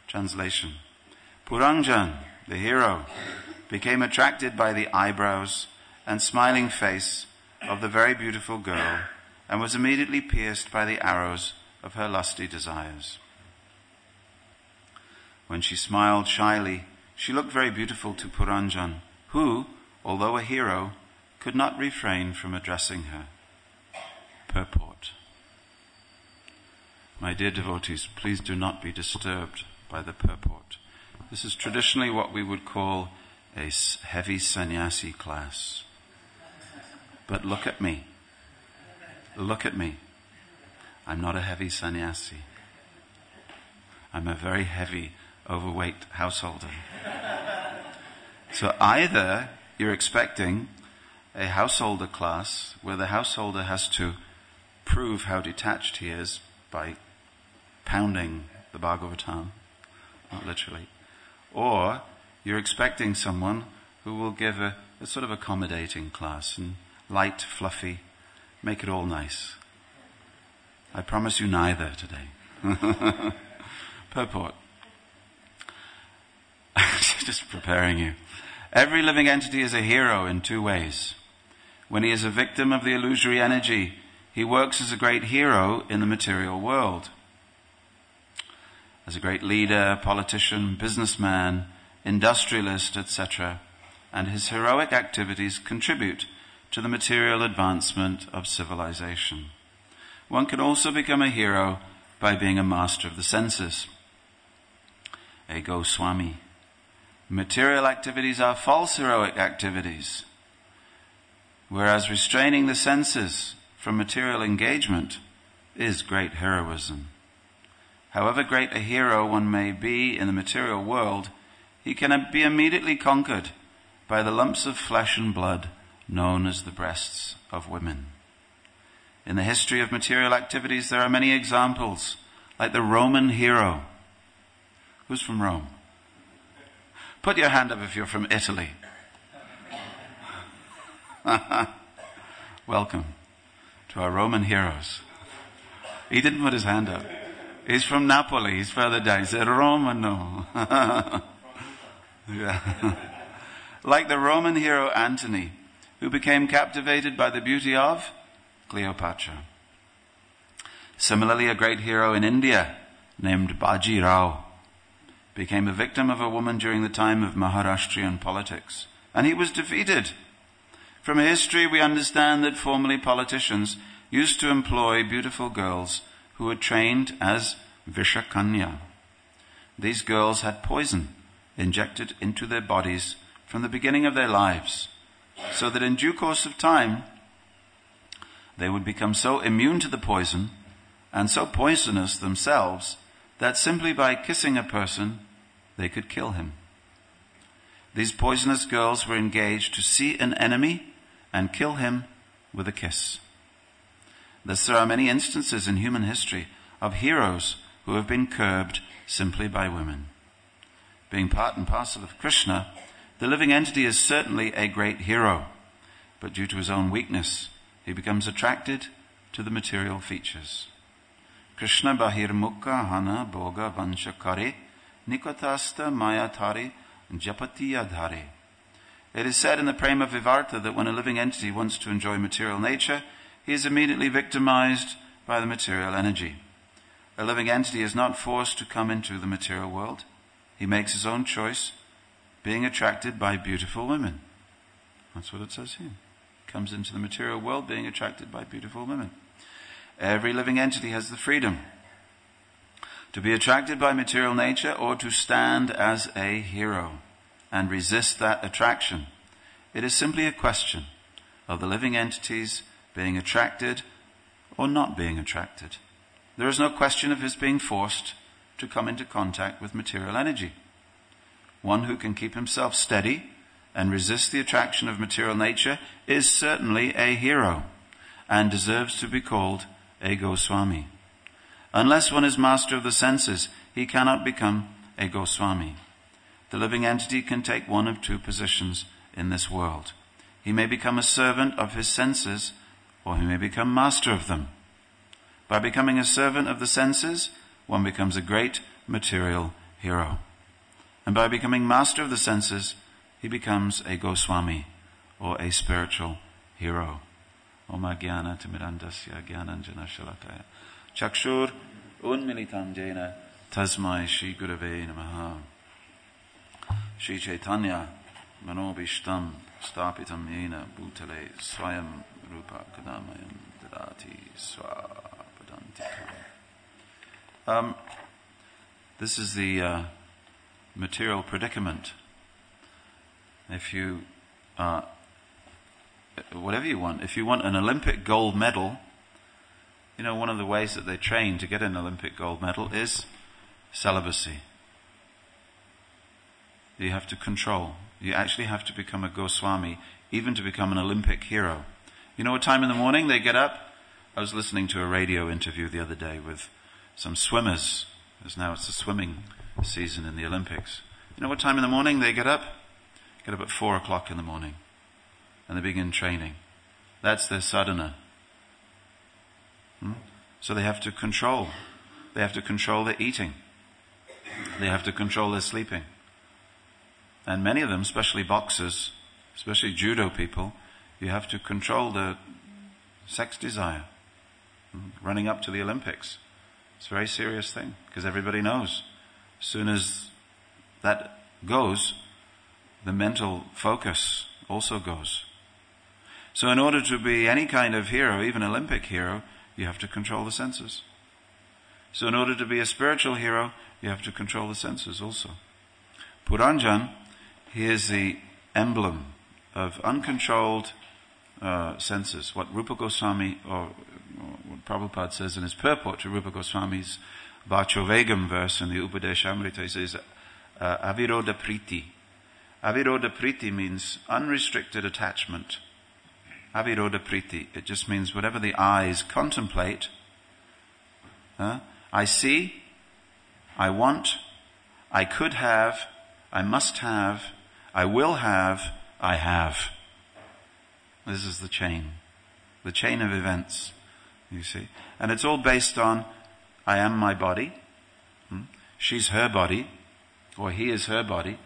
Translation. Puranjan, the hero, became attracted by the eyebrows and smiling face of the very beautiful girl and was immediately pierced by the arrows of her lusty desires. When she smiled shyly, she looked very beautiful to Puranjan, who, although a hero, could not refrain from addressing her. Purport. My dear devotees, please do not be disturbed by the purport. This is traditionally what we would call a heavy sannyasi class. But look at me. Look at me. I'm not a heavy sannyasi. I'm a very heavy, overweight householder. So either you're expecting a householder class where the householder has to prove how detached he is by pounding the Bhagavatam, not literally, or you're expecting someone who will give a sort of accommodating class and light, fluffy, make it all nice. I promise you neither today. Purport. Just preparing you. Every living entity is a hero in two ways. When he is a victim of the illusory energy, he works as a great hero in the material world. As a great leader, politician, businessman, industrialist, etc. And his heroic activities contribute to the material advancement of civilization. One can also become a hero by being a master of the senses. A Goswami. Material activities are false heroic activities, whereas restraining the senses from material engagement is great heroism. However great a hero one may be in the material world, he can be immediately conquered by the lumps of flesh and blood known as the breasts of women. In the history of material activities, there are many examples, like the Roman hero. Who's from Rome? Put your hand up if you're from Italy. Welcome to our Roman heroes. He didn't put his hand up. He's from Napoli. He's further down. He said, Romano. Yeah. Like the Roman hero Antony, who became captivated by the beauty of Cleopatra. Similarly, a great hero in India named Baji Rao became a victim of a woman during the time of Maharashtrian politics, and he was defeated. From history, we understand that formerly politicians used to employ beautiful girls who were trained as Vishakanya. These girls had poison injected into their bodies from the beginning of their lives, so that in due course of time, they would become so immune to the poison and so poisonous themselves that simply by kissing a person, they could kill him. These poisonous girls were engaged to see an enemy and kill him with a kiss. Thus there are many instances in human history of heroes who have been curbed simply by women. Being part and parcel of Krishna, the living entity is certainly a great hero, but due to his own weakness, he becomes attracted to the material features. Krishna bahirmukha hana bhoga vanshakare nikotasta mayatari japatiyadhare. It is said in the Prema Vivarta that when a living entity wants to enjoy material nature, he is immediately victimized by the material energy. A living entity is not forced to come into the material world. He makes his own choice, being attracted by beautiful women. That's what it says here. Comes into the material world being attracted by beautiful women. Every living entity has the freedom to be attracted by material nature or to stand as a hero and resist that attraction. It is simply a question of the living entities being attracted or not being attracted. There is no question of his being forced to come into contact with material energy. One who can keep himself steady and resist the attraction of material nature is certainly a hero and deserves to be called a Goswami. Unless one is master of the senses, he cannot become a Goswami. The living entity can take one of two positions in this world. He may become a servant of his senses, or he may become master of them. By becoming a servant of the senses, one becomes a great material hero. And by becoming master of the senses, he becomes a Goswami, or a spiritual hero. Om Jnana Timirandasya Jnananjana Shalakaya Chakshur Unmilitam Jena Tasmai Shri Gurave Namaha Shri Chaitanya Manobishtam Stapitam Yena Bhutale Swayam Rupa Kadamayam Dadati Swapadantika. This is the material predicament. If you whatever you want. If you want an Olympic gold medal, one of the ways that they train to get an Olympic gold medal is celibacy. You have to control. You actually have to become a Goswami, even to become an Olympic hero. You know what time in the morning they get up? I was listening to a radio interview the other day with some swimmers, as now it's the swimming season in the Olympics. You know what time in the morning they get up? Get up at 4 o'clock in the morning. And they begin training. That's their sadhana. So they have to control. They have to control their eating. They have to control their sleeping. And many of them, especially boxers, especially judo people, you have to control the sex desire. Running up to the Olympics. It's a very serious thing, because everybody knows. As soon as that goes, the mental focus also goes. So in order to be any kind of hero, even Olympic hero, you have to control the senses. So in order to be a spiritual hero, you have to control the senses also. Puranjan, he is the emblem of uncontrolled senses. What Rupa Goswami, or what Prabhupada says in his purport to Rupa Goswami's Vachovegam verse in the Upadeshamrita, he says, Aviroda Priti. Aviroda Priti means unrestricted attachment. Aviroda Priti. It just means whatever the eyes contemplate. I see, I want, I could have, I must have, I will have, I have. This is the chain of events, you see. And it's all based on, I am my body, she's her body, or he is her body.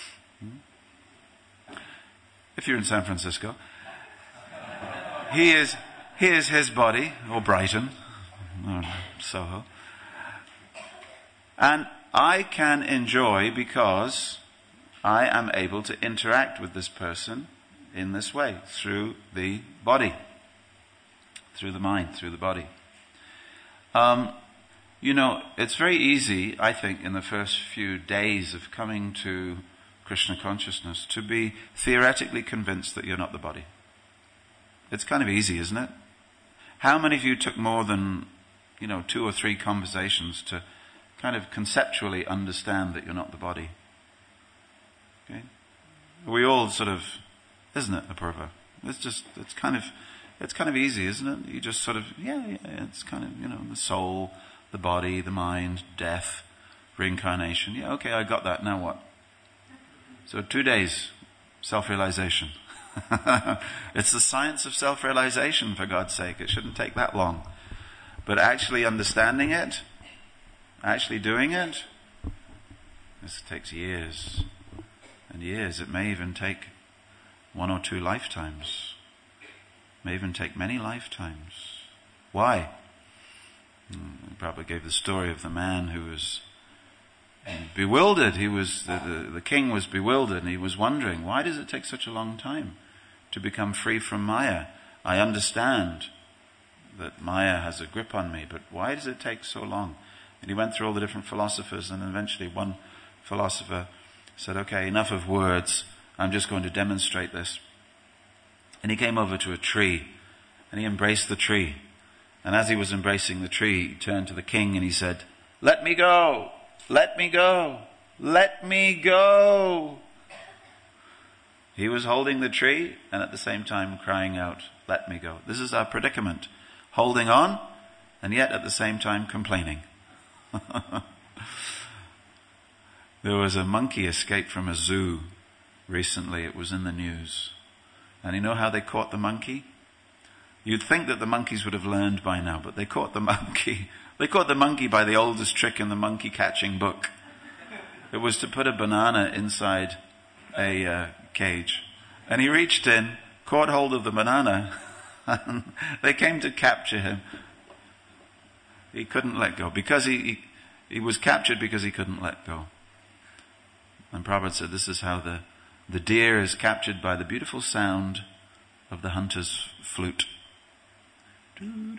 If you're in San Francisco, he is his body, or Brighton, or Soho. And I can enjoy because I am able to interact with this person in this way, through the body, through the mind, through the body. It's very easy, I think, in the first few days of coming to Krishna consciousness, to be theoretically convinced that you're not the body. It's kind of easy, isn't it? How many of you took more than, 2 or 3 conversations to kind of conceptually understand that you're not the body? Okay? We all sort of, isn't it, Apurva? It's kind of easy, isn't it? You just sort of, it's kind of, the soul, the body, the mind, death, reincarnation. Yeah, okay, I got that, now what? So 2 days, self-realization. It's the science of self-realization, for God's sake. It shouldn't take that long. But actually understanding it, actually doing it, this takes years and years. It may even take 1 or 2 lifetimes. It may even take many lifetimes. Why? Prabhupada gave the story of the man who was bewildered. He was the king was bewildered, and he was wondering, why does it take such a long time to become free from Maya? I understand that Maya has a grip on me, but why does it take so long? And he went through all the different philosophers, and eventually one philosopher said, okay, enough of words, I'm just going to demonstrate this. And he came over to a tree, and he embraced the tree. And as he was embracing the tree, he turned to the king and he said, let me go! Let me go! Let me go! He was holding the tree and at the same time crying out, let me go. This is our predicament. Holding on and yet at the same time complaining. There was a monkey escaped from a zoo recently. It was in the news. And you know how they caught the monkey? You'd think that the monkeys would have learned by now, but they caught the monkey. They caught the monkey by the oldest trick in the monkey catching book. It was to put a banana inside a cage. And he reached in, caught hold of the banana, and they came to capture him. He couldn't let go, because he was captured because he couldn't let go. And Prabhupada said this is how the deer is captured by the beautiful sound of the hunter's flute. And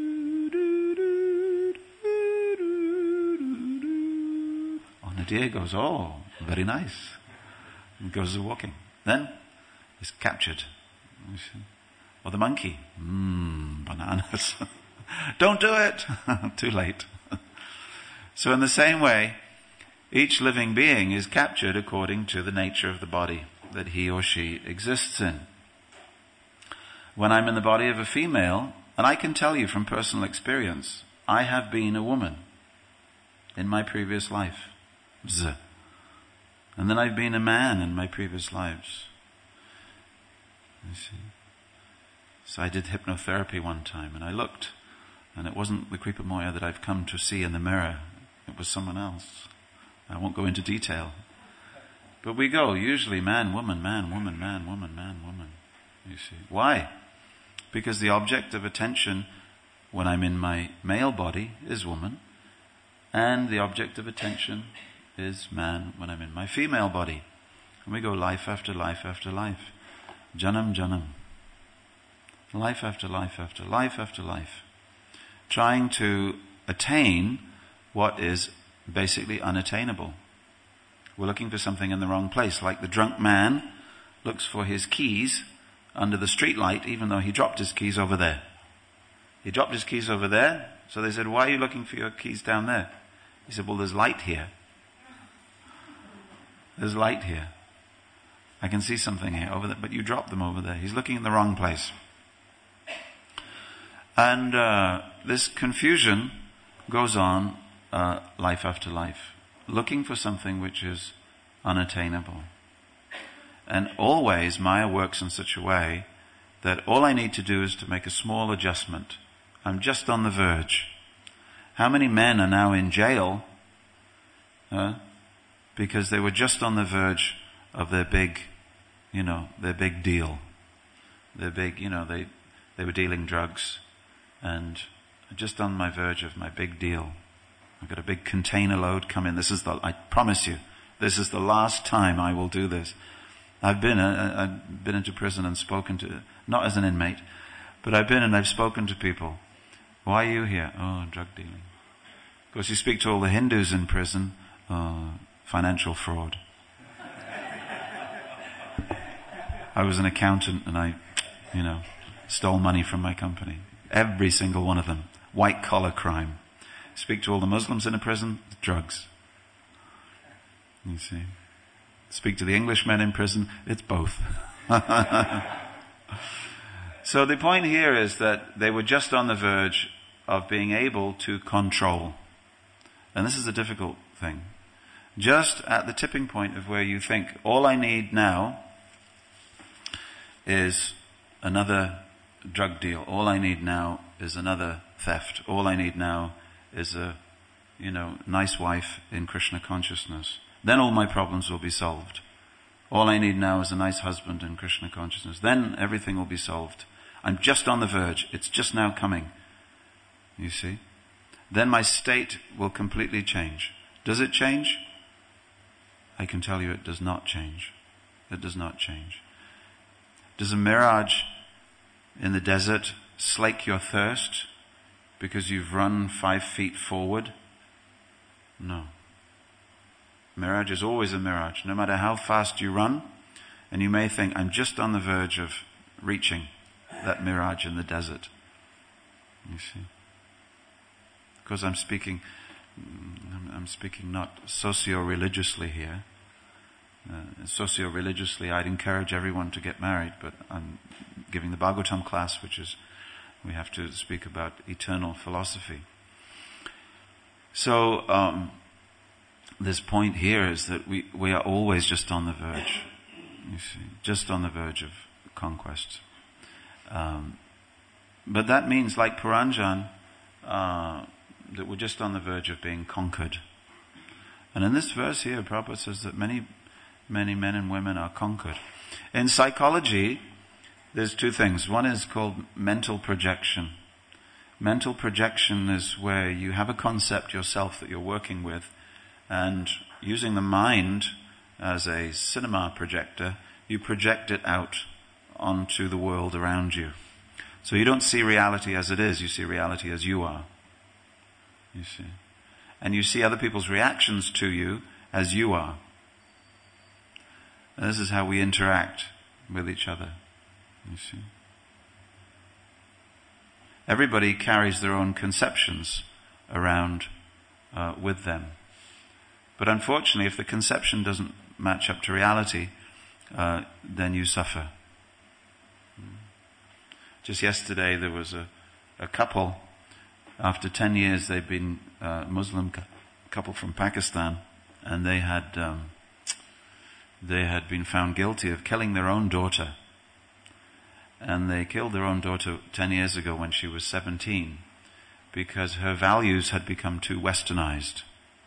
the deer goes, oh, very nice. And goes walking. Then he's captured. Or the monkey, bananas. Don't do it! Too late. So in the same way, each living being is captured according to the nature of the body that he or she exists in. When I'm in the body of a female, and I can tell you from personal experience, I have been a woman in my previous life. And then I've been a man in my previous lives. You see. So I did hypnotherapy one time, and I looked, and it wasn't the Kripa Moya that I've come to see in the mirror. It was someone else. I won't go into detail. But we go, usually man, woman, man, woman, man, woman, man, woman. You see. Why? Because the object of attention when I'm in my male body is woman, and the object of attention is man when I'm in my female body. And we go life after life after life. Janam, janam. Life after life after life after life. Trying to attain what is basically unattainable. We're looking for something in the wrong place. Like the drunk man looks for his keys under the street light, even though he dropped his keys over there. He dropped his keys over there, so they said, why are you looking for your keys down there? He said, well, there's light here. There's light here. I can see something here over there, but you dropped them over there. He's looking in the wrong place. And this confusion goes on life after life, looking for something which is unattainable. And always Maya works in such a way that all I need to do is to make a small adjustment. I'm just on the verge. How many men are now in jail because they were just on the verge of their big deal. Their big, they were dealing drugs, and just on my verge of my big deal. I've got a big container load coming. I promise you, this is the last time I will do this. I've been into prison and spoken to, not as an inmate, but I've spoken to people. Why are you here? Oh, drug dealing. Of course, you speak to all the Hindus in prison. Oh, financial fraud. I was an accountant and I, stole money from my company. Every single one of them. White collar crime. Speak to all the Muslims in a prison, drugs. You see. Speak to the Englishmen in prison, it's both. So the point here is that they were just on the verge of being able to control. And this is a difficult thing. Just at the tipping point of where you think, all I need now is another drug deal. All I need now is another theft. All I need now is a, nice wife in Krishna consciousness. Then all my problems will be solved. All I need now is a nice husband in Krishna consciousness. Then everything will be solved. I'm just on the verge. It's just now coming. You see? Then my state will completely change. Does it change? I can tell you it does not change. It does not change. Does a mirage in the desert slake your thirst because you've run 5 feet forward? No. Mirage is always a mirage, no matter how fast you run. And you may think, I'm just on the verge of reaching that mirage in the desert. You see? Because I'm speaking not socio-religiously here. Socio-religiously, I'd encourage everyone to get married, but I'm giving the Bhagavatam class, which is, we have to speak about eternal philosophy. So, this point here is that we are always just on the verge, you see, just on the verge of conquest. But that means, like Puranjan, that we're just on the verge of being conquered. And in this verse here, Prabhupada says that many men and women are conquered. In psychology, there's two things. One is called mental projection. Mental projection is where you have a concept yourself that you're working with, and using the mind as a cinema projector, you project it out onto the world around you. So you don't see reality as it is, you see reality as you are. You see. And you see other people's reactions to you as you are. And this is how we interact with each other. You see. Everybody carries their own conceptions around with them. But unfortunately, if the conception doesn't match up to reality, then you suffer. Just yesterday there was a couple, after 10 years they'd been a Muslim couple from Pakistan, and they had been found guilty of killing their own daughter. And they killed their own daughter 10 years ago when she was 17, because her values had become too westernized.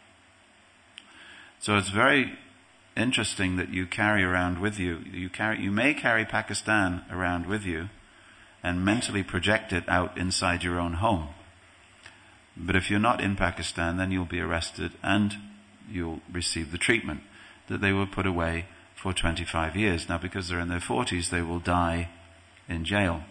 So it's very interesting that you carry around with you, you may carry Pakistan around with you and mentally project it out inside your own home. But if you're not in Pakistan, then you'll be arrested and you'll receive the treatment that they were put away for 25 years. Now, because they're in their 40s, they will die in jail.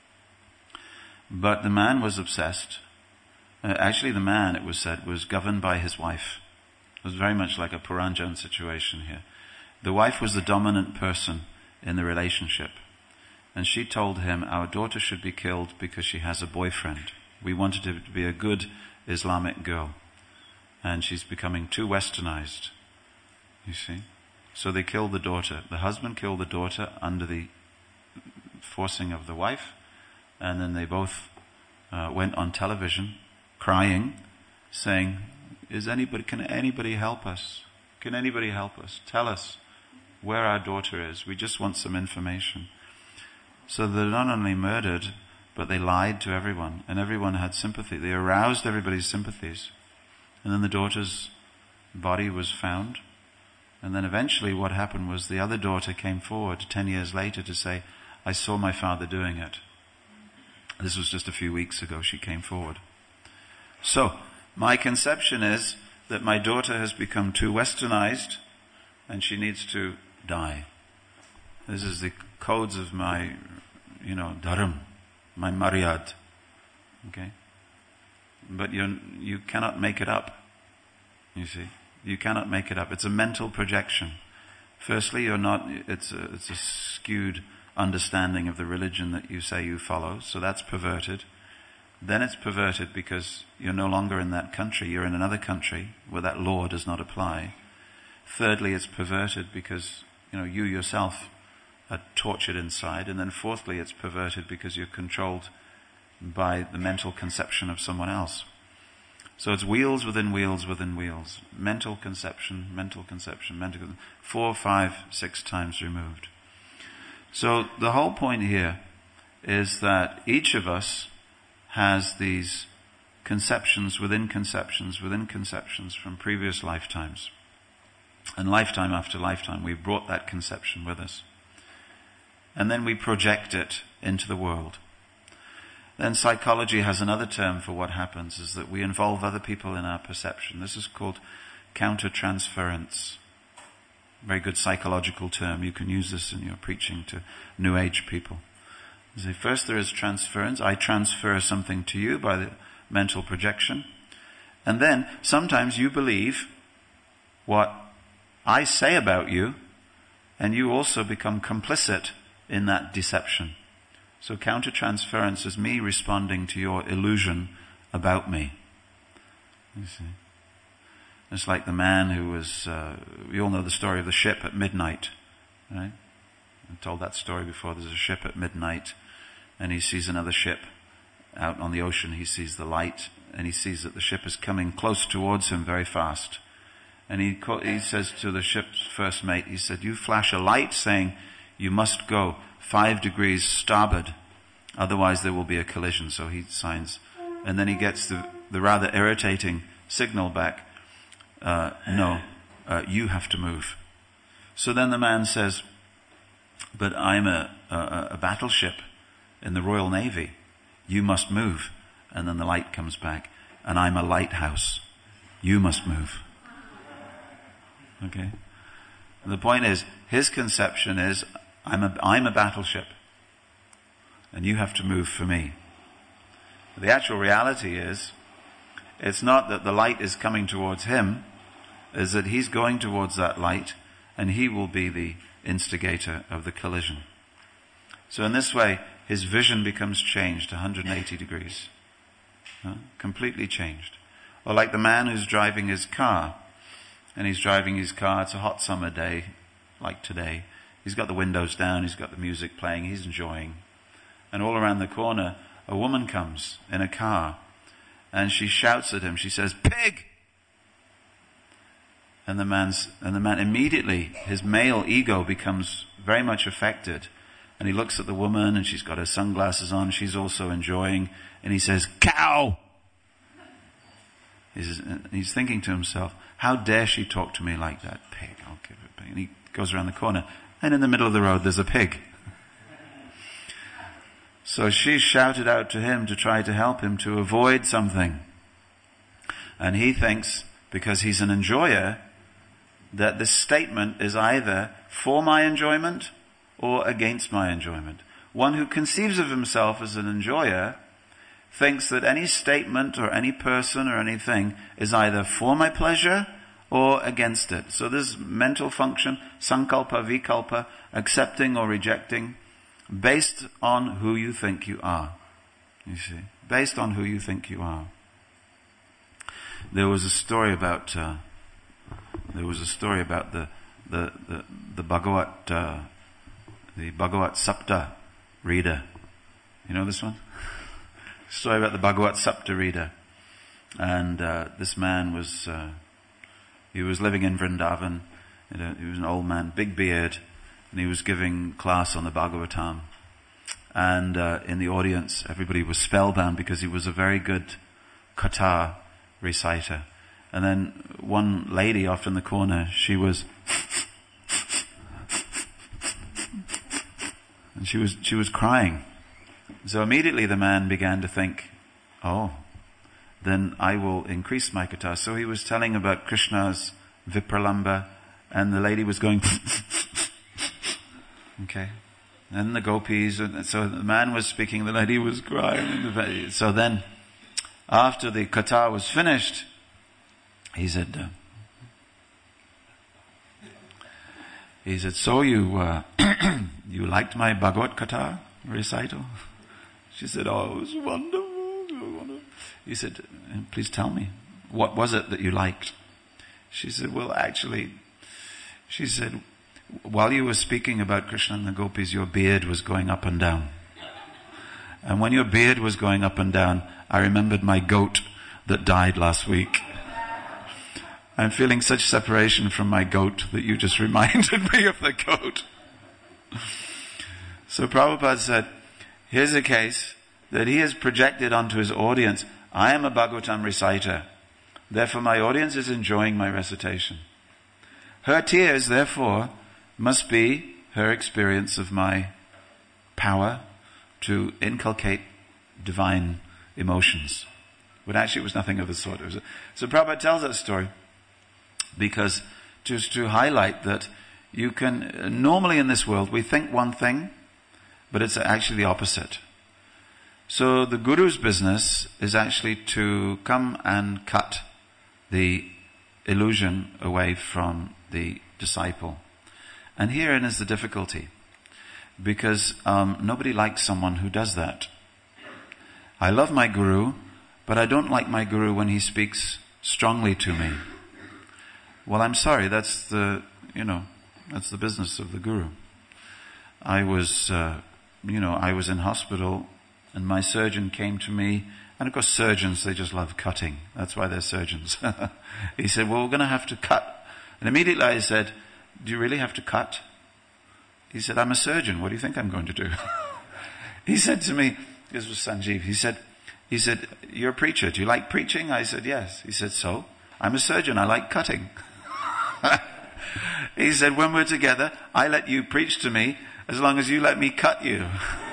But the man was obsessed. Actually, the man, it was said, was governed by his wife. It was very much like a Puranjan situation here. The wife was the dominant person in the relationship. And she told him, our daughter should be killed because she has a boyfriend. We wanted her to be a good Islamic girl. And she's becoming too westernized. You see? So they killed the daughter. The husband killed the daughter under the forcing of the wife. And then they both went on television crying, saying, can anybody help us? Can anybody help us? Tell us where our daughter is. We just want some information. So they not only murdered, but they lied to everyone, and everyone had sympathy. They aroused everybody's sympathies. And then the daughter's body was found. And then eventually what happened was the other daughter came forward 10 years later to say, I saw my father doing it. This was just a few weeks ago she came forward. So, my conception is that my daughter has become too westernized and she needs to die. This is the codes of my, dharam, my maryad. Okay? But you cannot make it up. You see? You cannot make it up. It's a mental projection. Firstly, it's a skewed understanding of the religion that you say you follow, so that's perverted. Then it's perverted because you're no longer in that country, you're in another country where that law does not apply. Thirdly, it's perverted because, you yourself are tortured inside. And then fourthly, it's perverted because you're controlled by the mental conception of someone else. So it's wheels within wheels within wheels. Mental conception, 4, 5, 6 times removed. So the whole point here is that each of us has these conceptions within conceptions within conceptions from previous lifetimes. And lifetime after lifetime, we've brought that conception with us. And then we project it into the world. Then psychology has another term for what happens, is that we involve other people in our perception. This is called countertransference. Very good psychological term. You can use this in your preaching to New Age people. First there is transference. I transfer something to you by the mental projection. And then sometimes you believe what I say about you, and you also become complicit in that deception. So countertransference is me responding to your illusion about me. You see. It's like the man who was, we all know the story of the ship at midnight, right? I've told that story before. There's a ship at midnight, and he sees another ship out on the ocean. He sees the light, and he sees that the ship is coming close towards him very fast. And he says to the ship's first mate, he said, you flash a light saying you must go 5 degrees starboard, otherwise there will be a collision. So he signs. And then he gets the rather irritating signal back, no, you have to move. So then the man says, but I'm a battleship in the Royal Navy. You must move. And then the light comes back. And I'm a lighthouse. You must move. Okay? And the point is, his conception is, I'm a battleship. And you have to move for me. The actual reality is, it's not that the light is coming towards him, is that he's going towards that light, and he will be the instigator of the collision. So in this way, his vision becomes changed 180 degrees. Completely changed. Or like the man who's driving his car, and he's driving his car, it's a hot summer day, like today. He's got the windows down, he's got the music playing, he's enjoying. And all around the corner, a woman comes in a car, and she shouts at him, she says, "Pig!" And the man immediately, his male ego becomes very much affected. And he looks at the woman, and she's got her sunglasses on, she's also enjoying, and he says, "Cow!" He's thinking to himself, how dare she talk to me like that? Pig, I'll give her a pig. And he goes around the corner, and in the middle of the road there's a pig. So she shouted out to him to try to help him to avoid something. And he thinks, because he's an enjoyer, that this statement is either for my enjoyment or against my enjoyment. One who conceives of himself as an enjoyer thinks that any statement or any person or anything is either for my pleasure or against it. So this mental function, sankalpa, vikalpa, accepting or rejecting, based on who you think you are. You see, based on who you think you are. There was a story about the Bhagavat Sapta reader. You know this one? Story about the Bhagavat Sapta reader. And this man was living in Vrindavan. He was an old man, big beard, and he was giving class on the Bhagavatam. And in the audience, everybody was spellbound because he was a very good katha reciter. And then one lady off in the corner, she was and she was crying. So immediately the man began to think, oh, then I will increase my katha. So he was telling about Krishna's Vipralamba, and the lady was going okay. And the gopis, and so the man was speaking, the lady was crying. So then, after the katha was finished, he said, so you you liked my Bhagavad Katha recital? She said, oh, it was wonderful. He said, please tell me, what was it that you liked? She said, well, actually, she said, while you were speaking about Krishna and the gopis, your beard was going up and down. And when your beard was going up and down, I remembered my goat that died last week. I'm feeling such separation from my goat that you just reminded me of the goat. So Prabhupada said, here's a case that he has projected onto his audience. I am a Bhagavatam reciter. Therefore my audience is enjoying my recitation. Her tears, therefore, must be her experience of my power to inculcate divine emotions. But actually it was nothing of the sort. So Prabhupada tells that story because just to highlight that you can, normally in this world we think one thing, but it's actually the opposite. So the Guru's business is actually to come and cut the illusion away from the disciple. And herein is the difficulty, because nobody likes someone who does that. I love my Guru, but I don't like my Guru when he speaks strongly to me. Well, I'm sorry, that's the business of the Guru. I was in hospital, and my surgeon came to me, and of course surgeons, they just love cutting. That's why they're surgeons. He said, well, we're going to have to cut. And immediately I said, do you really have to cut? He said, I'm a surgeon. What do you think I'm going to do? He said to me, this was Sanjeev, he said, you're a preacher. Do you like preaching? I said, yes. He said, so? I'm a surgeon, I like cutting. He said, when we're together, I let you preach to me as long as you let me cut you.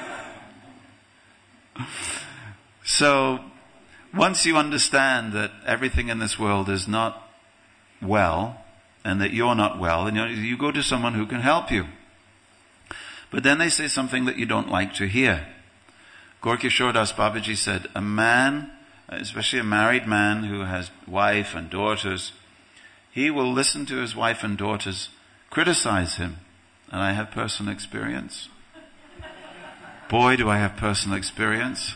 So, once you understand that everything in this world is not well, and that you're not well, and you go to someone who can help you. But then they say something that you don't like to hear. Gaura Das Babaji said, a man, especially a married man who has wife and daughters, he will listen to his wife and daughters criticize him. And I have personal experience. Boy, do I have personal experience.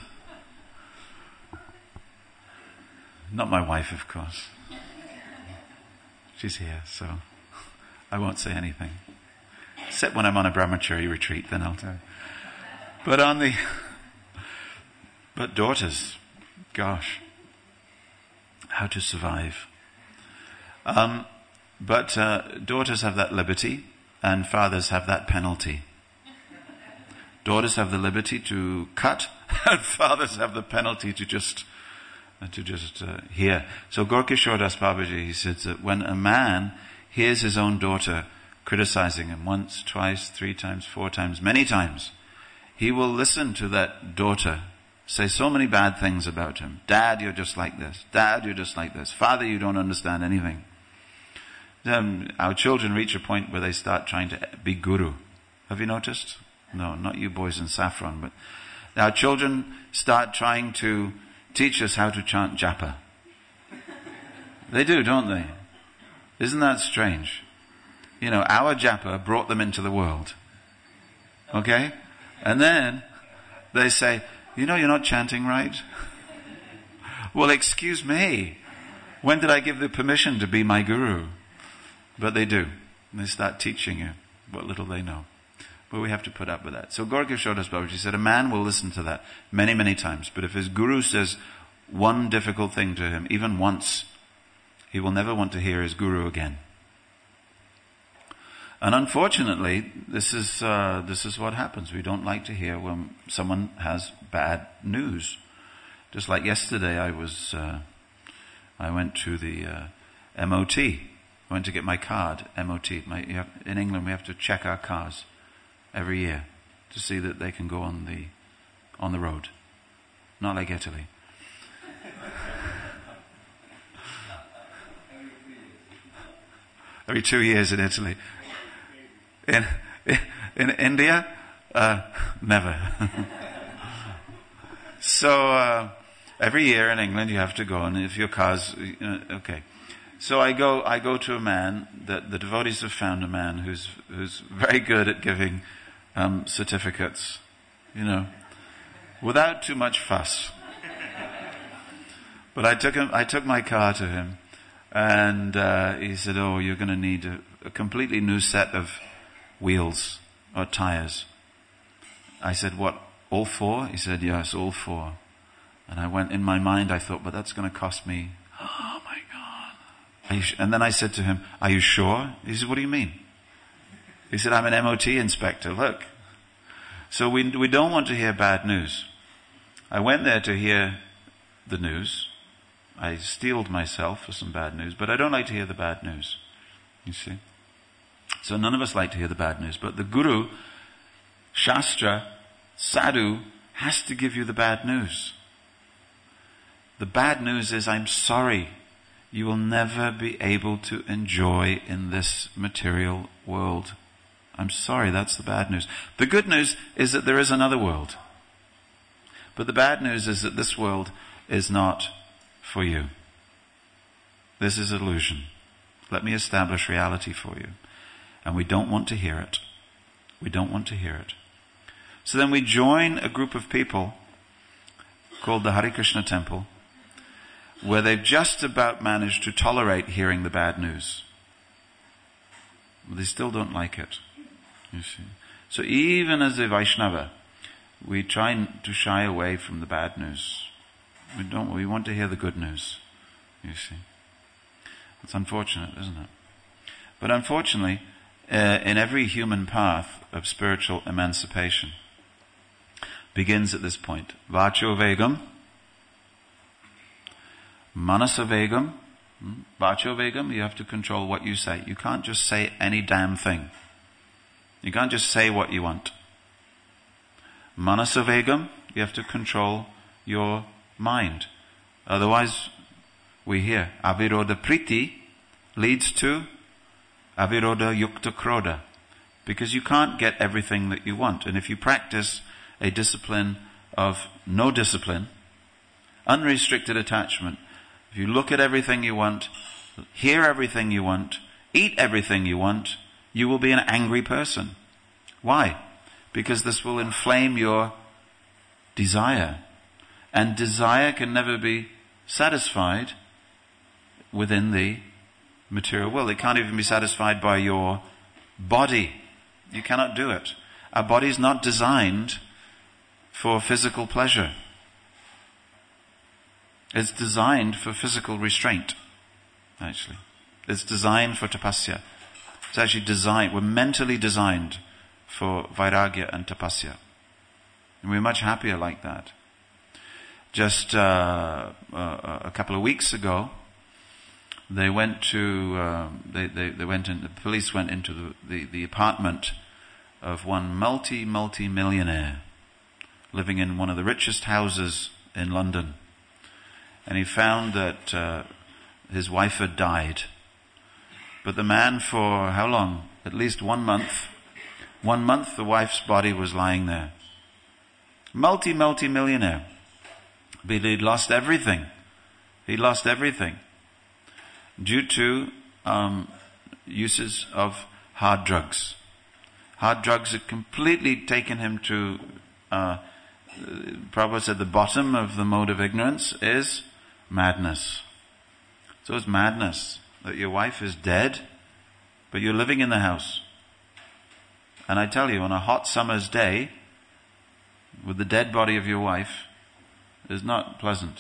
Not my wife, of course. She's here, so I won't say anything. Except when I'm on a brahmachari retreat, then I'll tell you. But daughters, gosh, how to survive. But daughters have that liberty, and fathers have that penalty. Daughters have the liberty to cut, and fathers have the penalty to just hear. So Gaura Das Babaji, he said that when a man hears his own daughter criticizing him once, twice, 3 times, 4 times, many times, he will listen to that daughter say so many bad things about him. Dad, you're just like this. Dad, you're just like this. Father, you don't understand anything. Our children reach a point where they start trying to be guru. Have you noticed? No, not you boys in saffron, but our children start trying to teach us how to chant japa. They do, don't they? Isn't that strange? Our japa brought them into the world. Okay? And then they say, you're not chanting right. Well, excuse me. When did I give the permission to be my guru? But they do. And they start teaching you what little they know. But we have to put up with that. So Gaura Das Babaji said a man will listen to that many, many times. But if his guru says one difficult thing to him, even once, he will never want to hear his guru again. And unfortunately, this is what happens. We don't like to hear when someone has bad news. Just like yesterday, I went to the MOT. I went to get my card, MOT. In England, we have to check our cars every year to see that they can go on the road. Not like Italy. Every 2 years in Italy. In India, never. So every year in England you have to go, and if your car's okay. So I go to a man that the devotees have found a man who's very good at giving certificates, without too much fuss. But I took my car to him, and he said, "Oh, you're going to need a completely new set of wheels or tires." I said, "What, all 4?" He said, "Yes, all 4." And I went, in my mind, I thought, but that's going to cost me, oh my God. And then I said to him, "Are you sure?" He said, "What do you mean?" He said, "I'm an MOT inspector, look." So we don't want to hear bad news. I went there to hear the news. I steeled myself for some bad news, but I don't like to hear the bad news. You see? So none of us like to hear the bad news, but the Guru, Shastra, Sadhu, has to give you the bad news. The bad news is, I'm sorry, you will never be able to enjoy in this material world. I'm sorry, that's the bad news. The good news is that there is another world. But the bad news is that this world is not for you. This is illusion. Let me establish reality for you. And we don't want to hear it. We don't want to hear it. So then we join a group of people called the Hare Krishna Temple, where they've just about managed to tolerate hearing the bad news. They still don't like it. You see. So even as a Vaishnava, we try to shy away from the bad news. We want to hear the good news. You see. It's unfortunate, isn't it? But unfortunately, in every human path of spiritual emancipation begins at this point. Vacho Vegam, Manasa Vegam, Vacho Vegam, you have to control what you say. You can't just say any damn thing. You can't just say what you want. Manasa Vegam, you have to control your mind. Otherwise, we hear Aviroda Priti leads to Aviroda Yukta Krodha. Because you can't get everything that you want. And if you practice a discipline of no discipline, unrestricted attachment, if you look at everything you want, hear everything you want, eat everything you want, you will be an angry person. Why? Because this will inflame your desire. And desire can never be satisfied within the material world. It can't even be satisfied by your body. You cannot do it. Our body is not designed for physical pleasure. It's designed for physical restraint, actually. It's designed for tapasya. It's actually designed, we're mentally designed for vairagya and tapasya. And we're much happier like that. Just a couple of weeks ago, they went to, the police went into the apartment of one multi-millionaire living in one of the richest houses in London. And he found that his wife had died. But the man, for how long? At least 1 month. 1 month the wife's body was lying there. Multi-millionaire. But he'd lost everything. He lost everything. Due to uses of hard drugs. Hard drugs had completely taken him to, Prabhupada said the bottom of the mode of ignorance is madness. So it's madness that your wife is dead, but you're living in the house. And I tell you, on a hot summer's day, with the dead body of your wife, is not pleasant.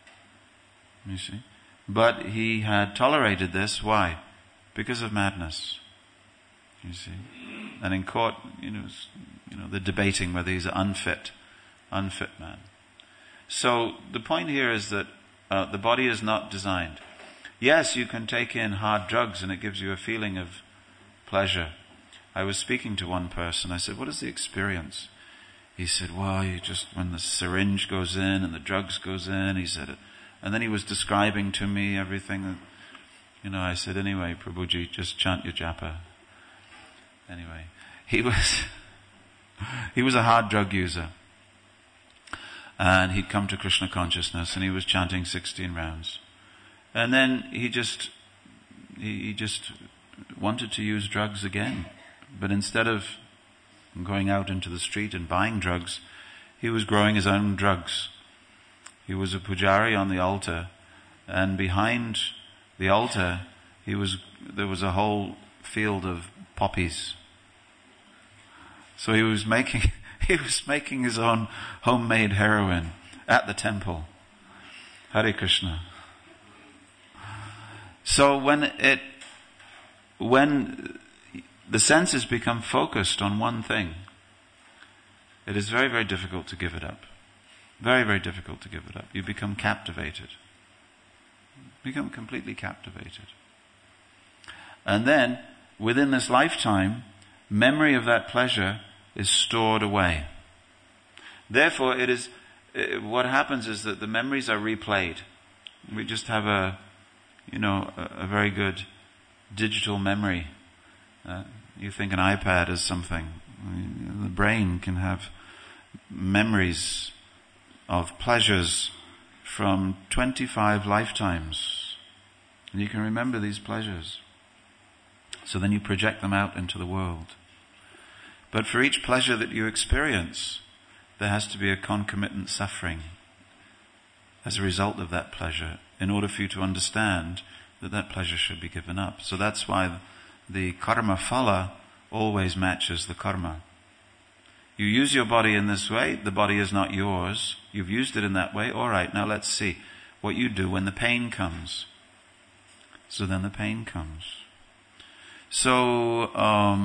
You see? But he had tolerated this. Why? Because of madness. You see? And in court, they're debating whether he's an unfit man. So the point here is that the body is not designed. Yes, you can take in hard drugs and it gives you a feeling of pleasure. I was speaking to one person. I said, what is the experience? He said, well, you just, when the syringe goes in and the drugs goes in, he said it. And then he was describing to me everything. I said, anyway, Prabhuji, just chant your japa. Anyway, he was a hard drug user. And he'd come to Krishna consciousness and he was chanting 16 rounds. And then he just wanted to use drugs again. But instead of going out into the street and buying drugs, he was growing his own drugs. He was a pujari on the altar, and behind the altar, there was a whole field of poppies. So he was making his own homemade heroin at the temple. Hare Krishna. So when the senses become focused on one thing, it is very, very difficult to give it up. Very, very difficult to give it up. You become captivated. Become completely captivated. And then, within this lifetime, memory of that pleasure is stored away. Therefore, what happens is that the memories are replayed. We just have a very good digital memory. You think an iPad is something. The brain can have memories of pleasures from 25 lifetimes. And you can remember these pleasures. So then you project them out into the world. But for each pleasure that you experience, there has to be a concomitant suffering as a result of that pleasure, in order for you to understand that pleasure should be given up. So that's why the karma phala always matches the karma. You use your body in this way, the body is not yours. You've used it in that way. All right, now let's see what you do when the pain comes. So then the pain comes. So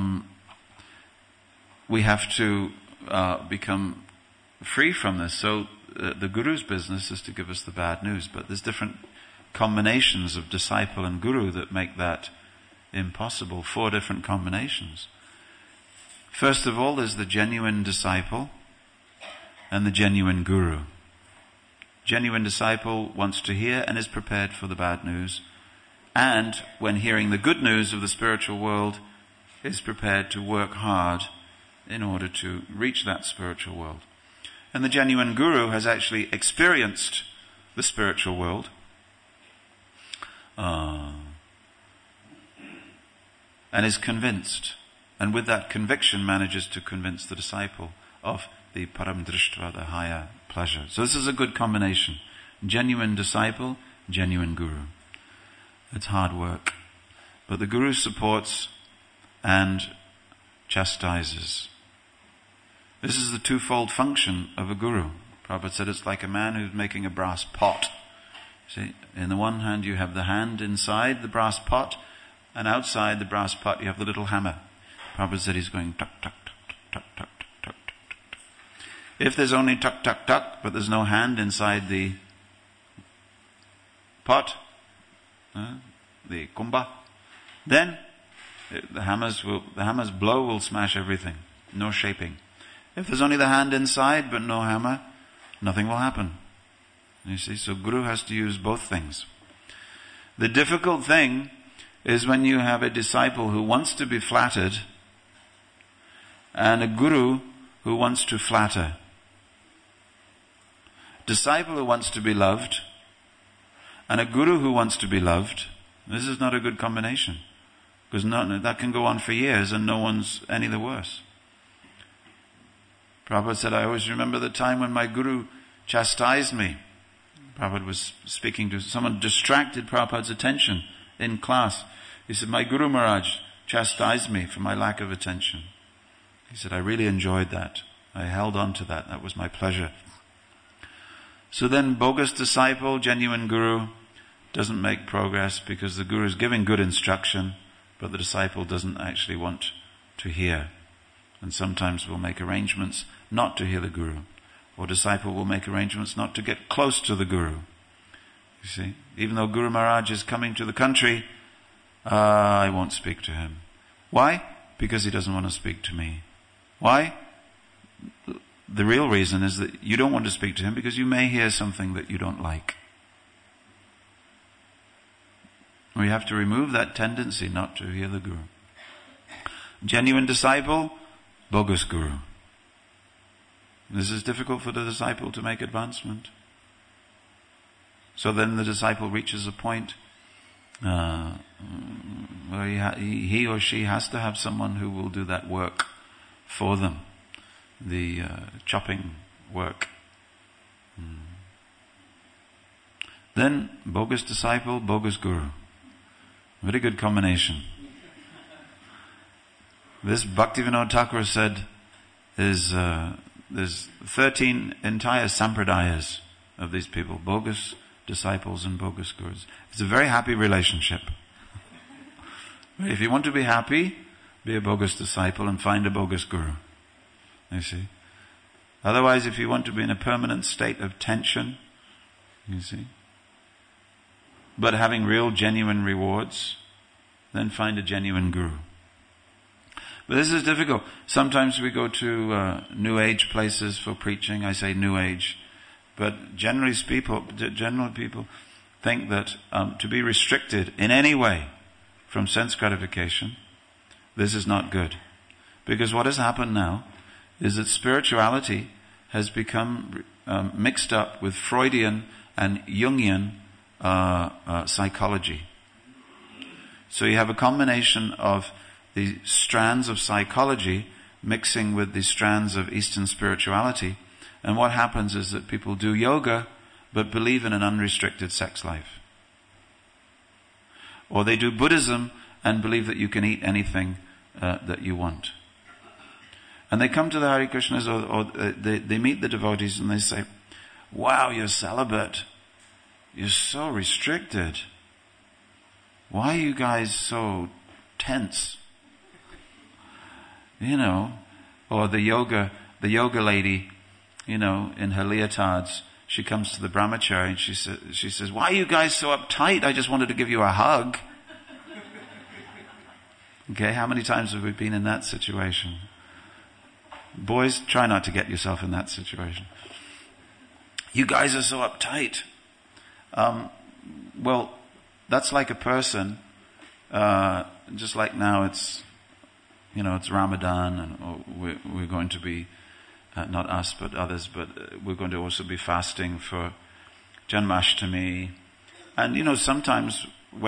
we have to become free from this. So the Guru's business is to give us the bad news, but there's different combinations of disciple and guru that make that impossible. 4 different combinations. First of all, there's the genuine disciple and the genuine guru. Genuine disciple wants to hear and is prepared for the bad news, and when hearing the good news of the spiritual world, is prepared to work hard in order to reach that spiritual world. And the genuine guru has actually experienced the spiritual world, and is convinced, and with that conviction manages to convince the disciple of the param drishtva, the higher pleasure. So this is a good combination. Genuine disciple, genuine guru. It's hard work. But the guru supports and chastises. This is the twofold function of a guru. Prabhupada said it's like a man who's making a brass pot. See, in the one hand you have the hand inside the brass pot, and outside the brass pot you have the little hammer. Prabhupada said he's going tuck, tuck, tuck, tuck, tuck, tuck, tuck, tuck. If there's only tuck, tuck, tuck, but there's no hand inside the pot, the kumbha, then the hammer's blow will smash everything. No shaping. If there's only the hand inside but no hammer, nothing will happen. You see, so Guru has to use both things. The difficult thing is when you have a disciple who wants to be flattered and a Guru who wants to flatter. Disciple who wants to be loved and a Guru who wants to be loved. This is not a good combination, because that can go on for years and no one's any the worse. Prabhupada said, I always remember the time when my Guru chastised me. Prabhupada was speaking to someone, distracted Prabhupada's attention in class. He said, my Guru Maharaj chastised me for my lack of attention. He said, I really enjoyed that. I held on to that. That was my pleasure. So then bogus disciple, genuine Guru, doesn't make progress because the Guru is giving good instruction, but the disciple doesn't actually want to hear. And sometimes will make arrangements not to hear the Guru. Or disciple will make arrangements not to get close to the Guru. You see, even though Guru Maharaj is coming to the country, I won't speak to him. Why? Because he doesn't want to speak to me. Why? The real reason is that you don't want to speak to him because you may hear something that you don't like. We have to remove that tendency not to hear the Guru. Genuine disciple, bogus Guru. This is difficult for the disciple to make advancement. So then the disciple reaches a point where he or she has to have someone who will do that work for them. The chopping work. Then bogus disciple, bogus Guru. Very good combination. This Bhaktivinoda Thakur said there's 13 entire sampradayas of these people, bogus disciples and bogus gurus. It's a very happy relationship. If you want to be happy, be a bogus disciple and find a bogus guru. You see. Otherwise, if you want to be in a permanent state of tension, you see, but having real genuine rewards, then find a genuine guru. But this is difficult. Sometimes we go to New Age places for preaching. I say New Age, but generally people think that to be restricted in any way from sense gratification, this is not good. Because what has happened now is that spirituality has become mixed up with Freudian and Jungian psychology. So you have a combination of the strands of psychology mixing with the strands of Eastern spirituality. And what happens is that people do yoga but believe in an unrestricted sex life. Or they do Buddhism and believe that you can eat anything that you want. And they come to the Hare Krishnas or they meet the devotees and they say, wow, you're celibate. You're so restricted. Why are you guys so tense? You know, or the yoga lady, you know, in her leotards, she comes to the brahmachari and she says, "Why are you guys so uptight? I just wanted to give you a hug." Okay, how many times have we been in that situation? Boys, try not to get yourself in that situation. "You guys are so uptight." Well, that's like a person, just like now it's Ramadan, and we're going to be, not us but others, but we're going to also be fasting for Janmashtami. And sometimes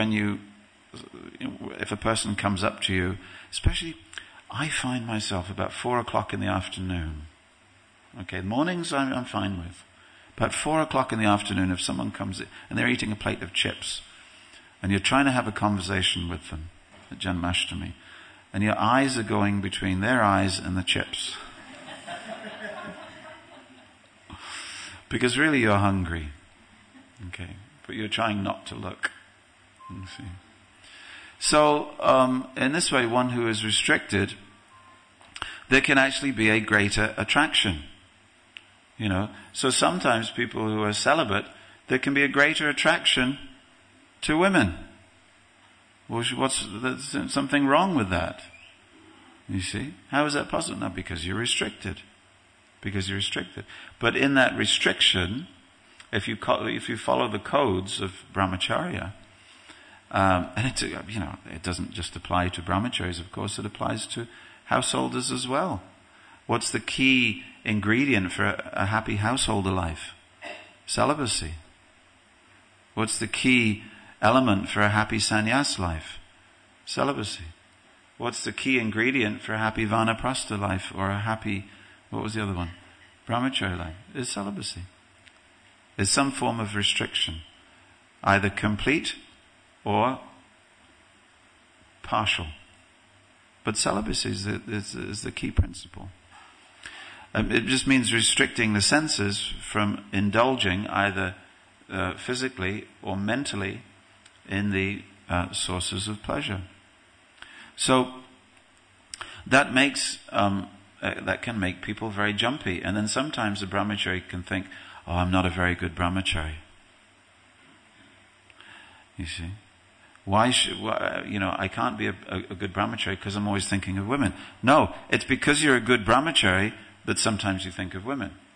if a person comes up to you, especially, I find myself about 4:00 in the afternoon. Okay, mornings I'm fine with. But 4:00 in the afternoon, if someone comes in and they're eating a plate of chips, and you're trying to have a conversation with them at Janmashtami, and your eyes are going between their eyes and the chips. Because really you're hungry. Okay, but you're trying not to look. You see. So, in this way, one who is restricted, there can actually be a greater attraction. So sometimes people who are celibate, there can be a greater attraction to women. Well, there's something wrong with that. You see? How is that possible? Not because you're restricted. Because you're restricted. But in that restriction, if you follow the codes of brahmacharya, and it doesn't just apply to brahmacharis, of course, it applies to householders as well. What's the key ingredient for a happy householder life? Celibacy. What's the key element for a happy sannyas life? Celibacy. What's the key ingredient for a happy vanaprastha life, or a happy, what was the other one? Brahmachari life? Is celibacy. Is some form of restriction. Either complete or partial. But celibacy is the key principle. It just means restricting the senses from indulging either physically or mentally in the sources of pleasure. So that can make people very jumpy. And then sometimes the brahmachari can think, "Oh, I'm not a very good brahmachari." You see? I can't be a good brahmachari because I'm always thinking of women. No, it's because you're a good brahmachari that sometimes you think of women. Do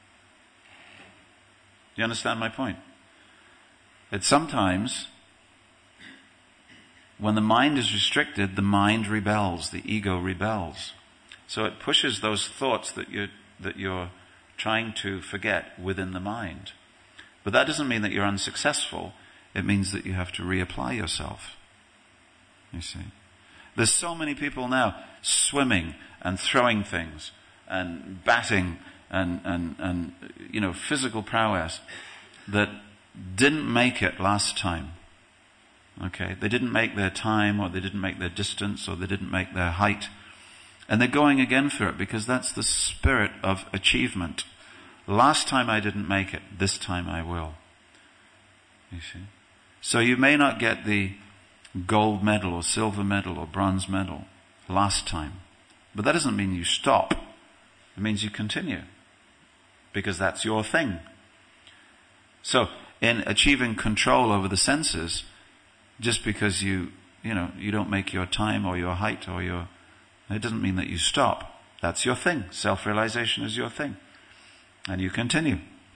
you understand my point? That sometimes, when the mind is restricted, the mind rebels, the ego rebels. So it pushes those thoughts that you're trying to forget within the mind. But that doesn't mean that you're unsuccessful. It means that you have to reapply yourself. You see. There's so many people now swimming and throwing things and batting and physical prowess that didn't make it last time. Okay. They didn't make their time, or they didn't make their distance, or they didn't make their height. And they're going again for it because that's the spirit of achievement. Last time I didn't make it, this time I will. You see. So you may not get the gold medal or silver medal or bronze medal last time. But that doesn't mean you stop. It means you continue. Because that's your thing. So, in achieving control over the senses, just because you don't make your time or your height it doesn't mean that you stop. That's your thing. Self-realization is your thing. And you continue.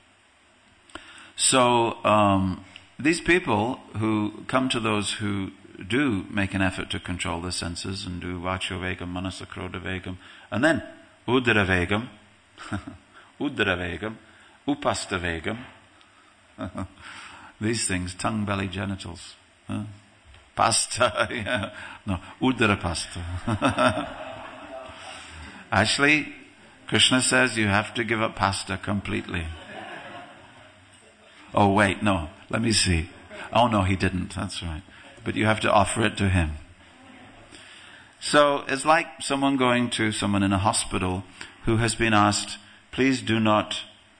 So, these people who come to those who do make an effort to control their senses and do vacho vegam, manasa krodha vegam, and then udara vegam, upasta vegam, these things, tongue, belly, genitals, pasta, yeah. No, udara pasta. Actually, Krishna says you have to give up pasta completely. Oh wait, no, let me see. Oh no, he didn't, that's right. But you have to offer it to him. So it's like someone going to someone in a hospital who has been asked, please do not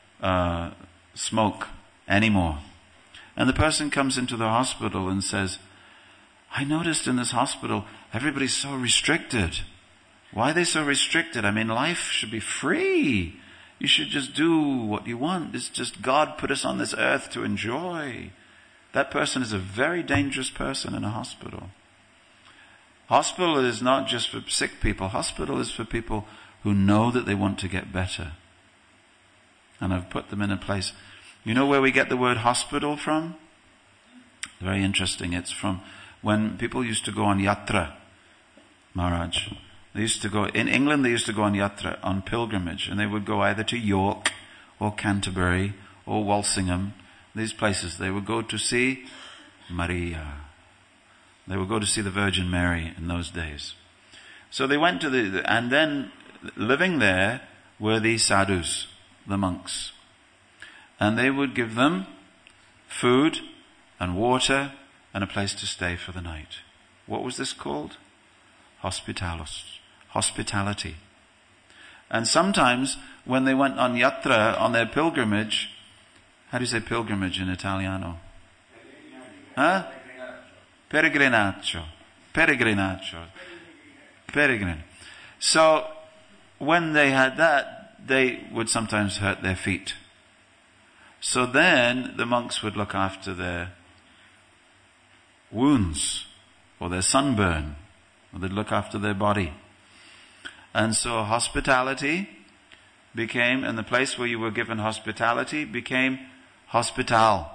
smoke anymore. And the person comes into the hospital and says, I noticed in this hospital everybody's so restricted. Why are they so restricted? I mean, life should be free. You should just do what you want. It's just God put us on this earth to enjoy. That person is a very dangerous person in a hospital. Hospital is not just for sick people. Hospital is for people who know that they want to get better. And I've put them in a place. You know where we get the word hospital from? Very interesting. It's from when people used to go on yatra, Maharaj. They used to go, in England they used to go on yatra, on pilgrimage, and they would go either to York or Canterbury or Walsingham, these places. They would go to see Maria. They would go to see the Virgin Mary in those days. So they went to and then living there were the sadhus, the monks. And they would give them food and water and a place to stay for the night. What was this called? Hospitality. And sometimes when they went on yatra, on their pilgrimage, how do you say pilgrimage in Italiano? Huh? Peregrinaggio. So, when they had that, they would sometimes hurt their feet. So then, the monks would look after their wounds, or their sunburn, or they'd look after their body. And so hospitality became, and the place where you were given hospitality became hospital.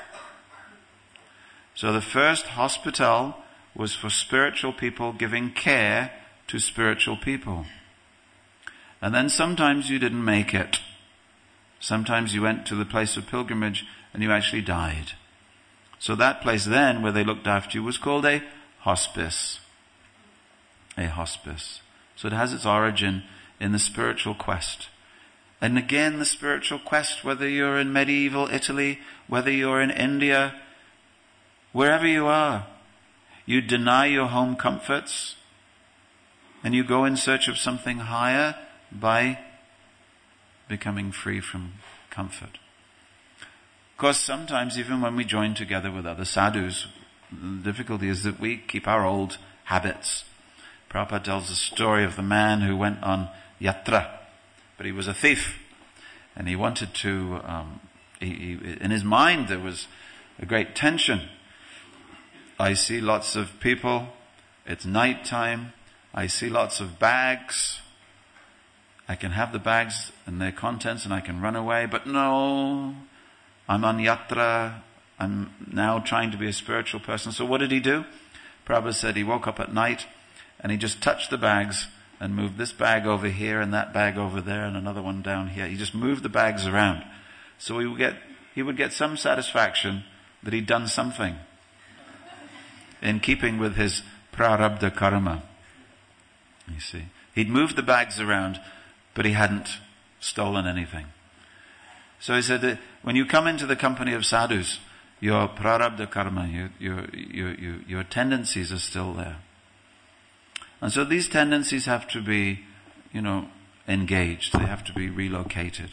So the first hospital was for spiritual people giving care to spiritual people. And then sometimes you didn't make it. Sometimes you went to the place of pilgrimage and you actually died. So that place then where they looked after you was called a hospice. A hospice. So it has its origin in the spiritual quest. And again, the spiritual quest, whether you're in medieval Italy, whether you're in India, wherever you are, you deny your home comforts and you go in search of something higher by becoming free from comfort. Of course, sometimes even when we join together with other sadhus, the difficulty is that we keep our old habits. Prabhupada tells the story of the man who went on yatra, but he was a thief, and he wanted to, in his mind there was a great tension. I see lots of people, it's night time, I see lots of bags, I can have the bags and their contents and I can run away, but no, I'm on yatra, I'm now trying to be a spiritual person. So what did he do? Prabhupada said he woke up at night and he just touched the bags and moved this bag over here and that bag over there and another one down here. He just moved the bags around. So he would get some satisfaction that he'd done something in keeping with his prarabdha karma. You see, he'd moved the bags around, but he hadn't stolen anything. So he said that when you come into the company of sadhus, your prarabdha karma, your tendencies are still there. And so these tendencies have to be, engaged. They have to be relocated.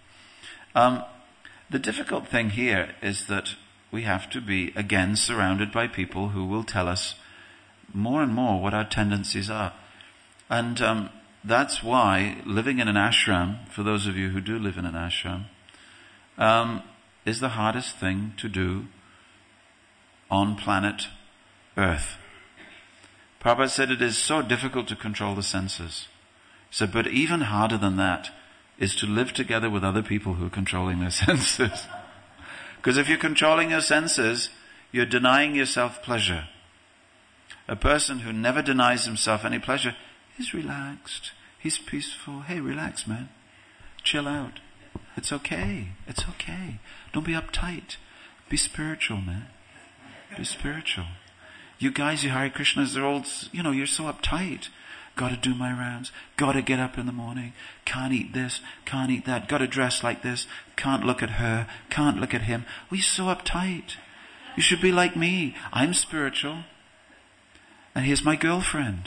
The difficult thing here is that we have to be, again, surrounded by people who will tell us more and more what our tendencies are. And that's why living in an ashram, for those of you who do live in an ashram, is the hardest thing to do on planet Earth. Prabhupada said it is so difficult to control the senses. He said, but even harder than that is to live together with other people who are controlling their senses. Because if you're controlling your senses, you're denying yourself pleasure. A person who never denies himself any pleasure is relaxed. He's peaceful. Hey, relax, man. Chill out. It's okay. It's okay. Don't be uptight. Be spiritual, man. Be spiritual. You guys, you Hare Krishnas, they're all, you're so uptight. Gotta do my rounds. Gotta get up in the morning. Can't eat this. Can't eat that. Gotta dress like this. Can't look at her. Can't look at him. Well, you're so uptight. You should be like me. I'm spiritual. And here's my girlfriend.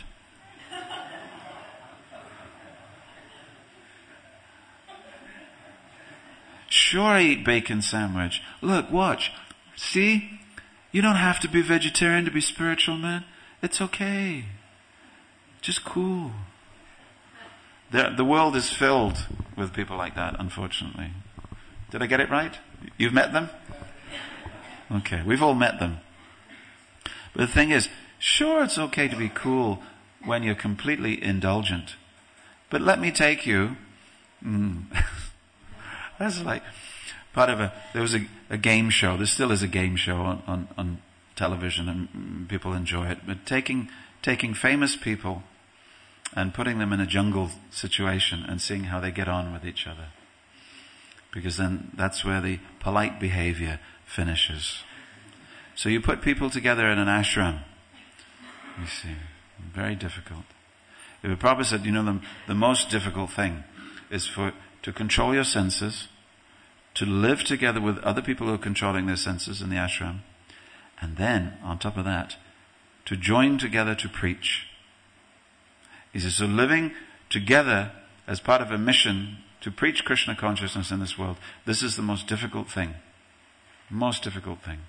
Sure, I eat bacon sandwich. Look, watch. See? You don't have to be vegetarian to be spiritual, man. It's okay. Just cool. The world is filled with people like that, unfortunately. Did I get it right? You've met them? Okay, we've all met them. But the thing is, sure, it's okay to be cool when you're completely indulgent. But let me take you. That's like part of there was a game show. There still is a game show on television, and people enjoy it. But taking famous people and putting them in a jungle situation and seeing how they get on with each other. Because then that's where the polite behavior finishes. So you put people together in an ashram. You see, very difficult. The Prabhupada said, the most difficult thing is to control your senses, to live together with other people who are controlling their senses in the ashram, and then, on top of that, to join together to preach. He says, so living together as part of a mission to preach Krishna consciousness in this world, this is the most difficult thing. Most difficult thing.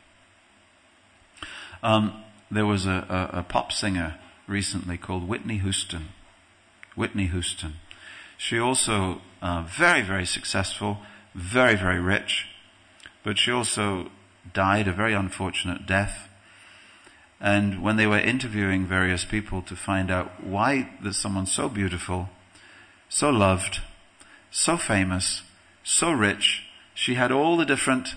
There was a pop singer recently called Whitney Houston. Whitney Houston. She also, very, very successful, very, very rich, but she also died a very unfortunate death. And when they were interviewing various people to find out why there's someone so beautiful, so loved, so famous, so rich, she had all the different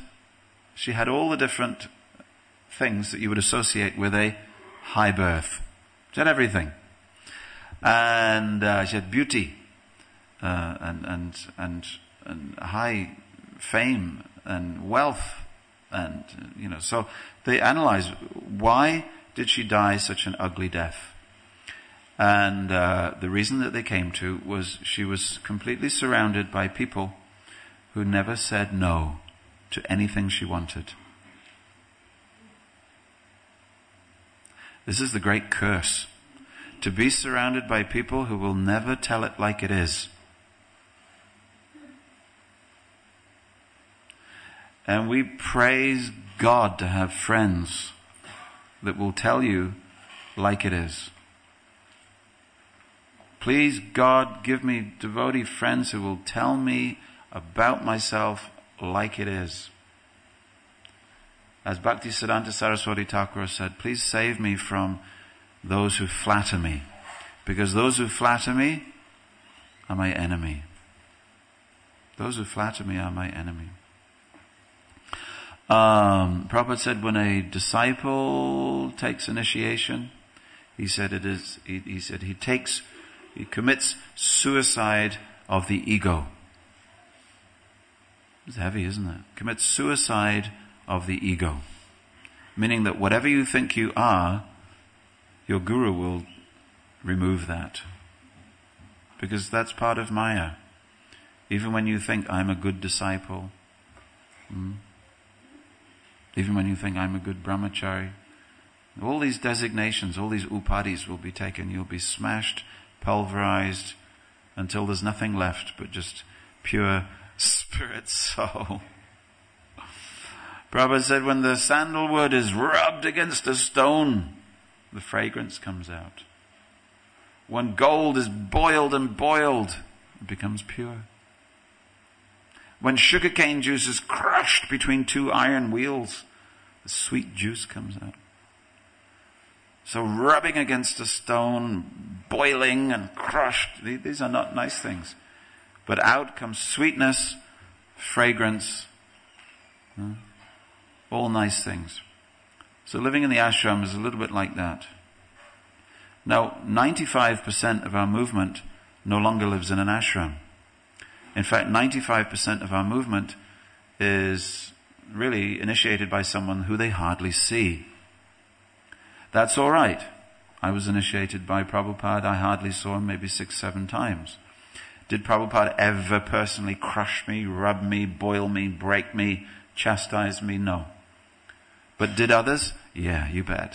things that you would associate with a high birth. She had everything. And she had beauty, and high fame and wealth, and so they analyzed, why did she die such an ugly death? And the reason that they came to was she was completely surrounded by people who never said no to anything she wanted. This is the great curse. To be surrounded by people who will never tell it like it is. And we praise God to have friends that will tell you like it is. Please, God, give me devotee friends who will tell me about myself like it is. As Bhaktisiddhanta Saraswati Thakur said, please save me from those who flatter me, because those who flatter me are my enemy. Those who flatter me are my enemy. Prabhupada said when a disciple takes initiation, he commits suicide of the ego. It's heavy, isn't it? Commits suicide of the ego. Meaning that whatever you think you are, your guru will remove that. Because that's part of Maya. Even when you think, I'm a good disciple, even when you think, I'm a good brahmachari, all these designations, all these upadhis will be taken. You'll be smashed, pulverized, until there's nothing left but just pure spirit soul. Prabhupada said, when the sandalwood is rubbed against a stone, the fragrance comes out. When gold is boiled and boiled, it becomes pure. When sugarcane juice is crushed between two iron wheels, the sweet juice comes out. So rubbing against a stone, boiling and crushed, these are not nice things. But out comes sweetness, fragrance, all nice things. So living in the ashram is a little bit like that. Now, 95% of our movement no longer lives in an ashram. In fact, 95% of our movement is really initiated by someone who they hardly see. That's all right. I was initiated by Prabhupada. I hardly saw him, maybe 6-7 times. Did Prabhupada ever personally crush me, rub me, boil me, break me, chastise me? No. But did others? Yeah, you bet.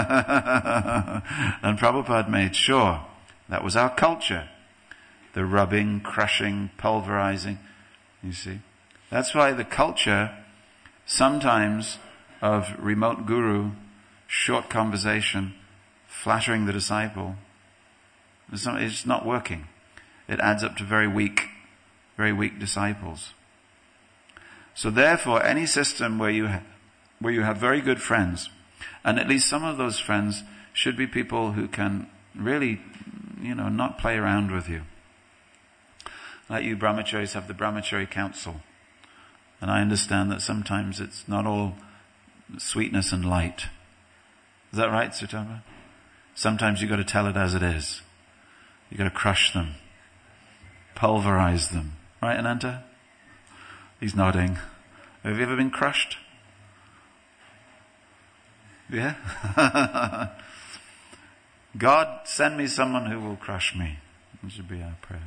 And Prabhupada made sure that was our culture. The rubbing, crushing, pulverizing. You see? That's why the culture, sometimes, of remote guru, short conversation, flattering the disciple, it's not working. it adds up to very weak disciples. So therefore, any system where you have very good friends, and at least some of those friends should be people who can really, not play around with you. Like you brahmacharis have the brahmachari council. And I understand that sometimes it's not all sweetness and light. Is that right, Sutama? Sometimes you've got to tell it as it is. You've got to crush them. Pulverize them. Right, Ananta? He's nodding. Have you ever been crushed? Yeah? God, send me someone who will crush me. That should be our prayer.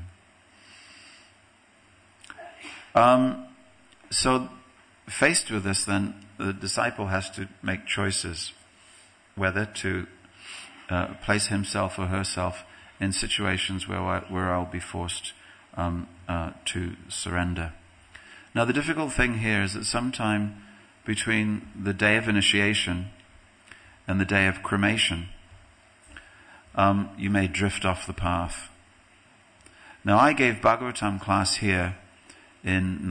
So, faced with this then, the disciple has to make choices whether to place himself or herself in situations where I'll be forced to surrender. Now the difficult thing here is that sometime between the day of initiation and the day of cremation, you may drift off the path. Now I gave Bhagavatam class here in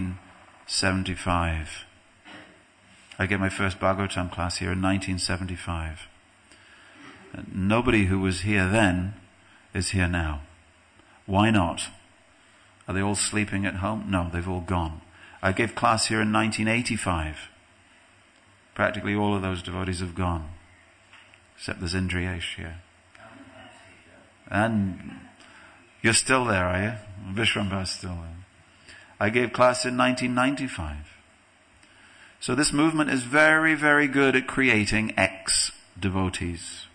1975. I gave my first Bhagavatam class here in 1975. Nobody who was here then is here now. Why not? Are they all sleeping at home? No, they've all gone. I gave class here in 1985. Practically all of those devotees have gone. Except there's Indriyesh here. And you're still there, are you? Vishwambhar's still there. I gave class in 1995. So this movement is very, very good at creating ex-devotees.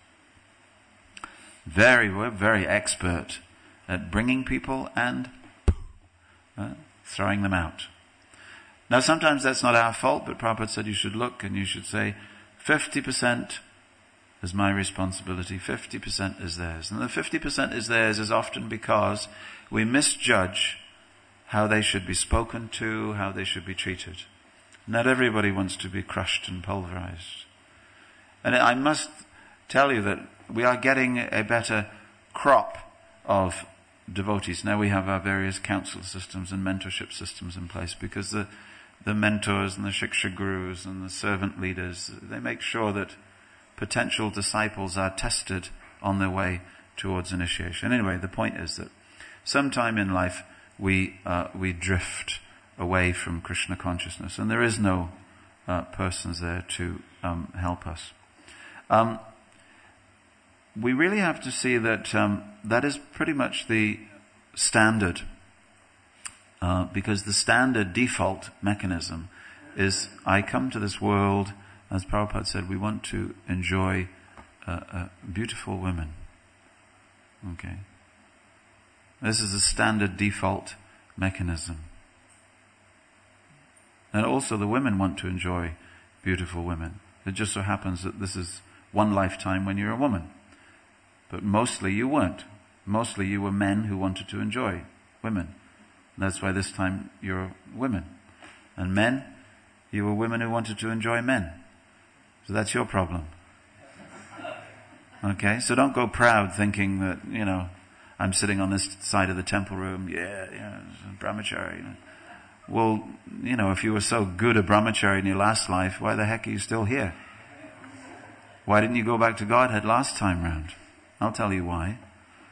We're very expert at bringing people and throwing them out. Now sometimes that's not our fault, but Prabhupada said you should look and you should say 50% is my responsibility, 50% is theirs. And the 50% is theirs is often because we misjudge how they should be spoken to, how they should be treated. Not everybody wants to be crushed and pulverized. And I must tell you that we are getting a better crop of devotees. Now we have our various council systems and mentorship systems in place because the mentors and the shiksha gurus and the servant leaders, they make sure that potential disciples are tested on their way towards initiation. Anyway, the point is that sometime in life we drift away from Krishna consciousness, and there is no persons there to help us. We really have to see that that is pretty much the standard, because the standard default mechanism is I come to this world, as Prabhupada said, we want to enjoy beautiful women. Okay. This is the standard default mechanism. And also the women want to enjoy beautiful women. It just so happens that this is one lifetime when you're a woman. But mostly you weren't. Mostly you were men who wanted to enjoy women. And that's why this time you're women. And men, you were women who wanted to enjoy men. So that's your problem. Okay? So don't go proud thinking that, I'm sitting on this side of the temple room, brahmachari. Well, if you were so good a brahmachari in your last life, why the heck are you still here? Why didn't you go back to Godhead last time round? I'll tell you why.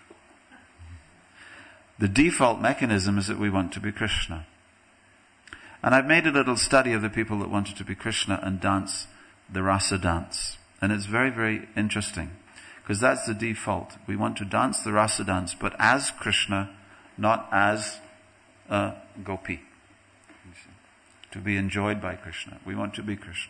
The default mechanism is that we want to be Krishna. And I've made a little study of the people that wanted to be Krishna and dance the rasa dance. And it's very, very interesting. Because that's the default. We want to dance the rasa dance, but as Krishna, not as a gopi. To be enjoyed by Krishna. We want to be Krishna.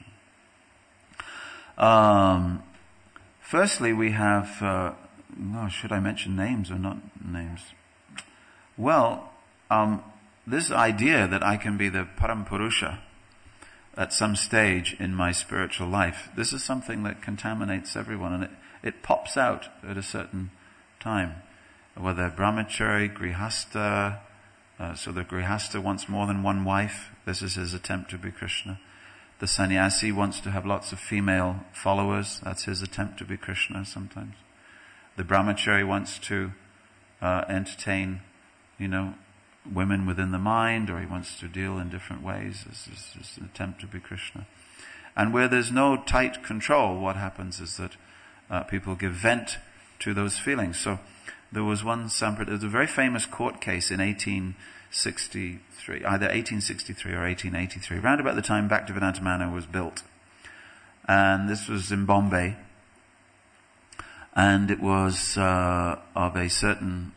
Firstly, we have, should I mention names or not names? Well, this idea that I can be the Parampurusha at some stage in my spiritual life, this is something that contaminates everyone, and it pops out at a certain time. Whether brahmachari, grihasta, so the grihasta wants more than one wife, this is his attempt to be Krishna. The sannyasi wants to have lots of female followers, that's his attempt to be Krishna sometimes. The brahmachari wants to entertain women within the mind, or he wants to deal in different ways. This is an attempt to be Krishna. And where there's no tight control, what happens is that people give vent to those feelings. So there was one sampradaya, there was a very famous court case in 1863, either 1863 or 1883, around about the time Bhaktivedanta Manor was built. And this was in Bombay. And it was of a certain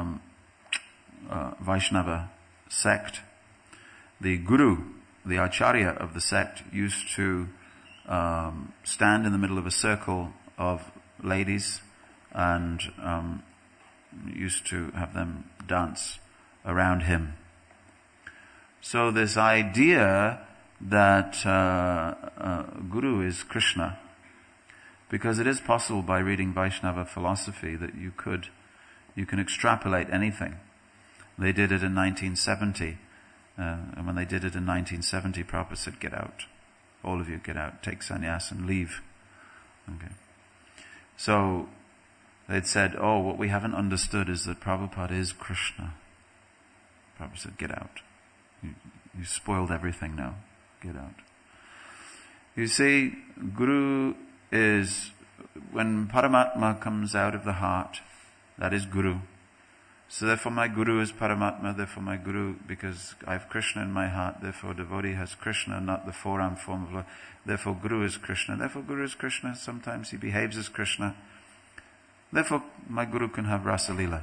Vaishnava sect. The guru, the acharya of the sect, used to stand in the middle of a circle of ladies and used to have them dance around him. So this idea that Guru is Krishna, because it is possible by reading Vaishnava philosophy that you can extrapolate anything. They did it in 1970, and when they did it in 1970, Prabhupada said, "Get out. All of you get out, take sannyas and leave." Okay. So they'd said, what we haven't understood is that Prabhupada is Krishna. Prabhupada said, "Get out. You spoiled everything now. Get out." You see, Guru is, when Paramatma comes out of the heart, that is Guru. So therefore my Guru is Paramatma, therefore my Guru, because I have Krishna in my heart, therefore devotee has Krishna, not the four-arm form of Lord. Therefore Guru is Krishna. Therefore Guru is Krishna. Sometimes he behaves as Krishna. Therefore my Guru can have Rasa Leela.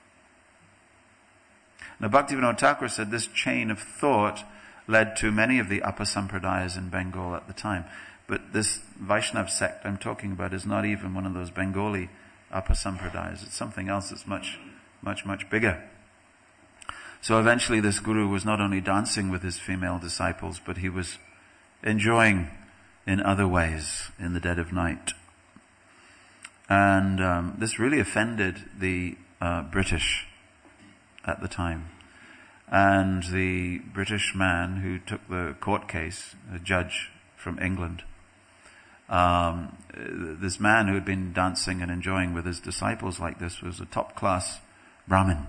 Now Bhaktivinoda Thakur said this chain of thought led to many of the Apasampradayas in Bengal at the time. But this Vaishnav sect I'm talking about is not even one of those Bengali Apasampradayas. It's something else that's much, much, much bigger. So eventually this guru was not only dancing with his female disciples, but he was enjoying in other ways in the dead of night. And this really offended the British at the time. And the British man who took the court case, a judge from England, this man who had been dancing and enjoying with his disciples like this was a top-class Brahmin.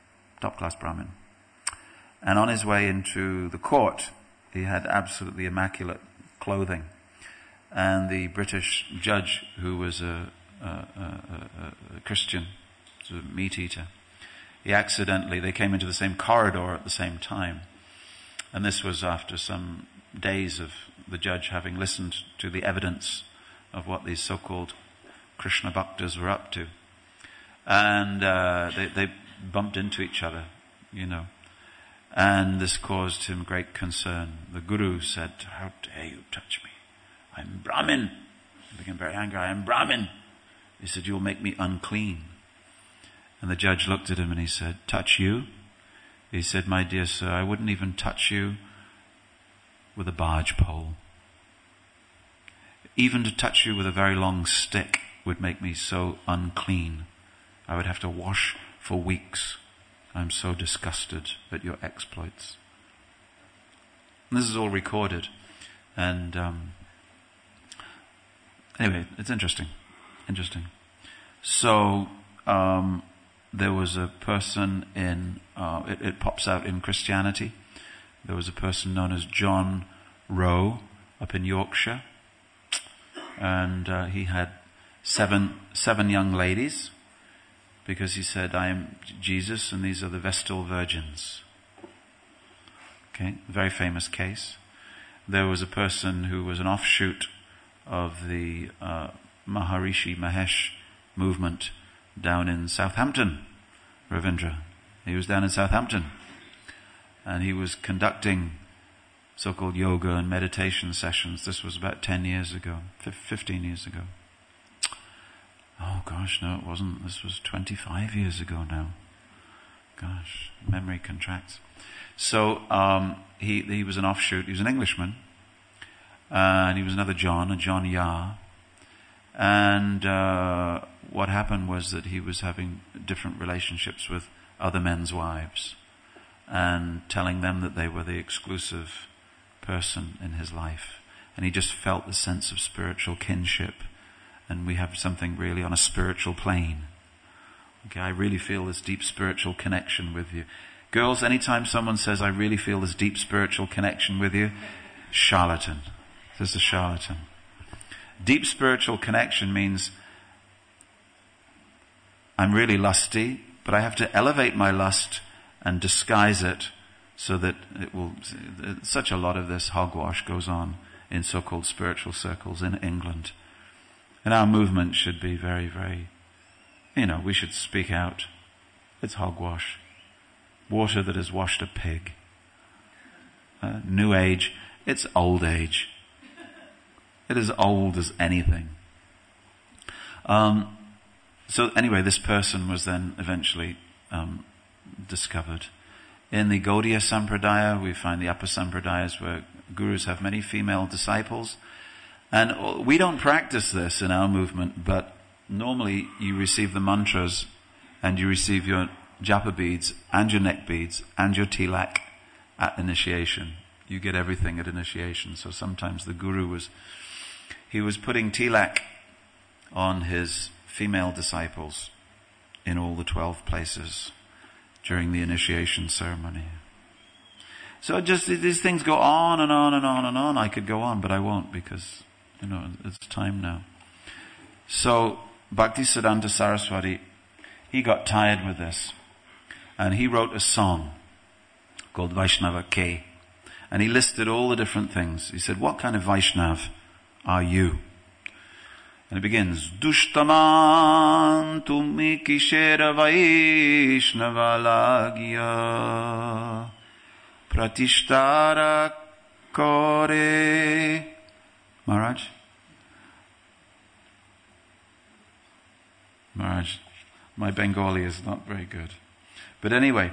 And on his way into the court, he had absolutely immaculate clothing. And the British judge, who was a Christian, a meat eater, they came into the same corridor at the same time. And this was after some days of the judge having listened to the evidence of what these so-called Krishna bhaktas were up to. And they bumped into each other, and this caused him great concern. The Guru said, "How dare you touch me? I'm Brahmin." He became very angry. "I am Brahmin." He said, "You'll make me unclean." And the judge looked at him and he said, "Touch you?" He said, "My dear sir, I wouldn't even touch you with a barge pole. Even to touch you with a very long stick would make me so unclean. I would have to wash for weeks. I'm so disgusted at your exploits." And this is all recorded. And anyway, it's interesting. So there was a person it pops out in Christianity. There was a person known as John Rowe up in Yorkshire. And he had seven young ladies, because he said, "I am Jesus and these are the Vestal Virgins." Okay, very famous case. There was a person who was an offshoot of the Maharishi Mahesh movement down in Southampton, Ravindra. He was down in Southampton. And he was conducting so-called yoga and meditation sessions. This was about 10 years ago, 15 years ago. Oh gosh, no it wasn't. This was 25 years ago now. Gosh, memory contracts. So he was an offshoot. He was an Englishman. And he was another John, a John Yah. And what happened was that he was having different relationships with other men's wives and telling them that they were the exclusive person in his life. And he just felt the sense of spiritual kinship. And we have something really on a spiritual plane. Okay, I really feel this deep spiritual connection with you. Girls, anytime someone says, I really feel this deep spiritual connection with you, charlatan. This is a charlatan. Deep spiritual connection means I'm really lusty, but I have to elevate my lust and disguise it so that it will... Such a lot of this hogwash goes on in so-called spiritual circles in England. And our movement should be very, very... we should speak out. It's hogwash. Water that has washed a pig. New age. It's old age. It is old as anything. So anyway, this person was then eventually discovered. In the Gaudiya Sampradaya, we find the upper Sampradayas where gurus have many female disciples. And we don't practice this in our movement, but normally you receive the mantras and you receive your japa beads and your neck beads and your tilak at initiation. You get everything at initiation. So sometimes the guru was putting tilak on his female disciples in all the 12 places during the initiation ceremony. So just these things go on and on and on and on. I could go on, but I won't because, it's time now. So Bhaktisiddhanta Saraswati, he got tired with this. And he wrote a song called Vaishnava K. And he listed all the different things. He said, what kind of Vaishnav are you? And it begins, Dushtaman tumi kishera Vaishnava lagya pratishtara kore. Maharaj, my Bengali is not very good. But anyway,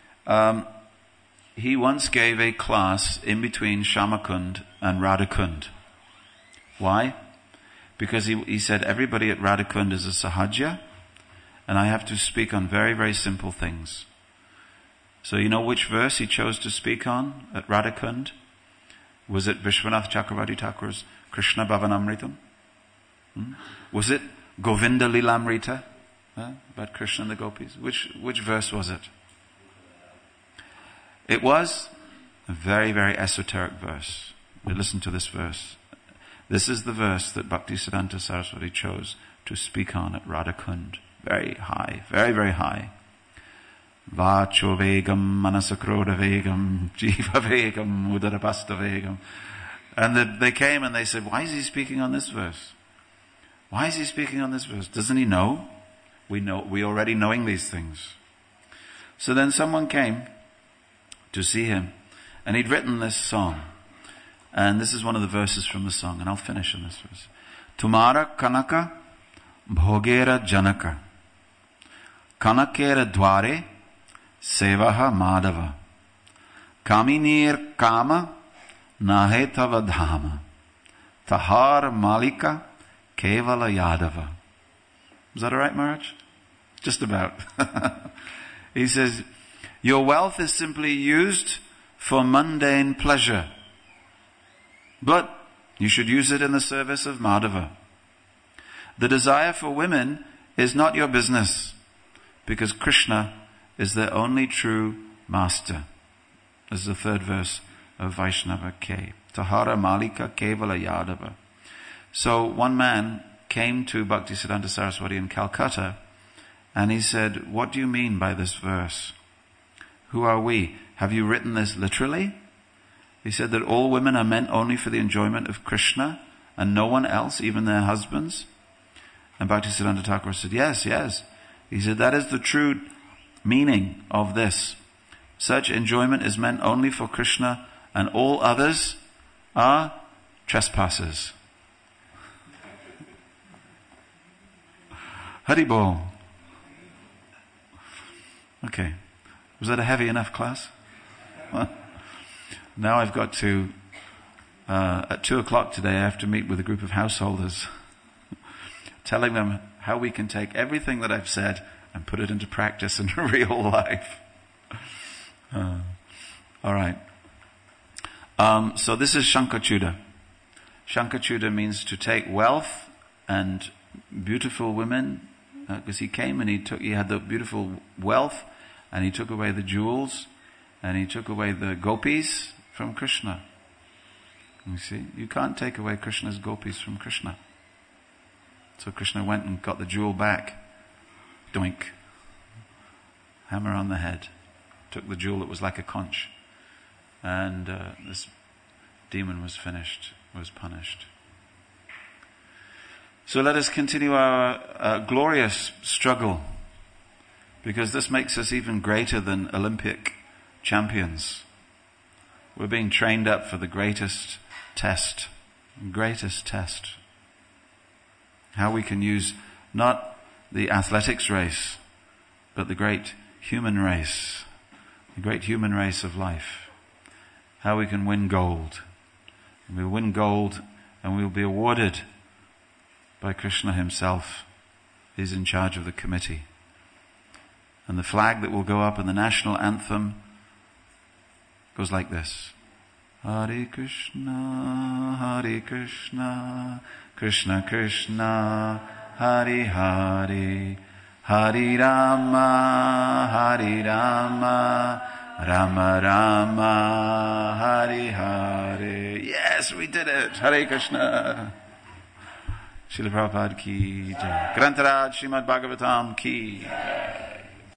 he once gave a class in between Shamakund and Radhakund. Why? Because he said everybody at Radhakund is a Sahaja, and I have to speak on very, very simple things. So you know which verse he chose to speak on at Radhakund? Was it Vishwanath Chakravarti Thakur's Krishna Bhavanamritam? Was it Govinda Lilamrita? About Krishna and the gopis. Which verse was it? It was a very, very esoteric verse. Listen to this verse. This is the verse that Bhaktisiddhanta Saraswati chose to speak on at Radhakund. Very high, very, very high. Vacho vegam, manasakroda vegam, jiva vegam, udarapasta vegam. And they came and they said, why is he speaking on this verse? Why is he speaking on this verse? Doesn't he know? We already knowing these things. So then someone came to see him, and he'd written this song. And this is one of the verses from the song, and I'll finish in this verse. Tumara kanaka bhogera janaka kanakera dware sevaha madava kaminir kama nahetava dhama tahar malika kevala yadava. Is that all right, Maharaj? Just about. He says, your wealth is simply used for mundane pleasure, but you should use it in the service of Madhava. The desire for women is not your business, because Krishna is the only true master. This is the third verse of Vaishnava K. Tahara Malika Kevala Yadava. So one man came to Bhaktisiddhanta Saraswati in Calcutta, and he said, what do you mean by this verse? Who are we? Have you written this literally? He said that all women are meant only for the enjoyment of Krishna and no one else, even their husbands. And Bhaktisiddhanta Thakur said, yes. He said, that is the true meaning of this. Such enjoyment is meant only for Krishna, and all others are trespassers. Haribol. Okay. Was that a heavy enough class? Now I've got to, at 2:00 today, I have to meet with a group of householders, telling them how we can take everything that I've said and put it into practice in real life. All right. So this is Shankachuda. Shankachuda means to take wealth and beautiful women because he came and he had the beautiful wealth, and he took away the jewels, and he took away the gopis from Krishna. You see, you can't take away Krishna's gopis from Krishna. So Krishna went and got the jewel back. Doink. Hammer on the head. Took the jewel that was like a conch. And this demon was finished, was punished. So let us continue our glorious struggle, because this makes us even greater than Olympic champions. We're being trained up for the greatest test. How we can use not the athletics race, but the great human race. The great human race of life. How we can win gold. And we'll win gold and we'll be awarded by Krishna himself. He's in charge of the committee. And the flag that will go up in the national anthem goes like this. Hare Krishna, Krishna Krishna, Hare Hare, Hare Rama, Rama Rama, Hare Hare. Yes, we did it. Hare Krishna. Srila Prabhupada ki jai. Grantaraj Srimad Bhagavatam ki jai.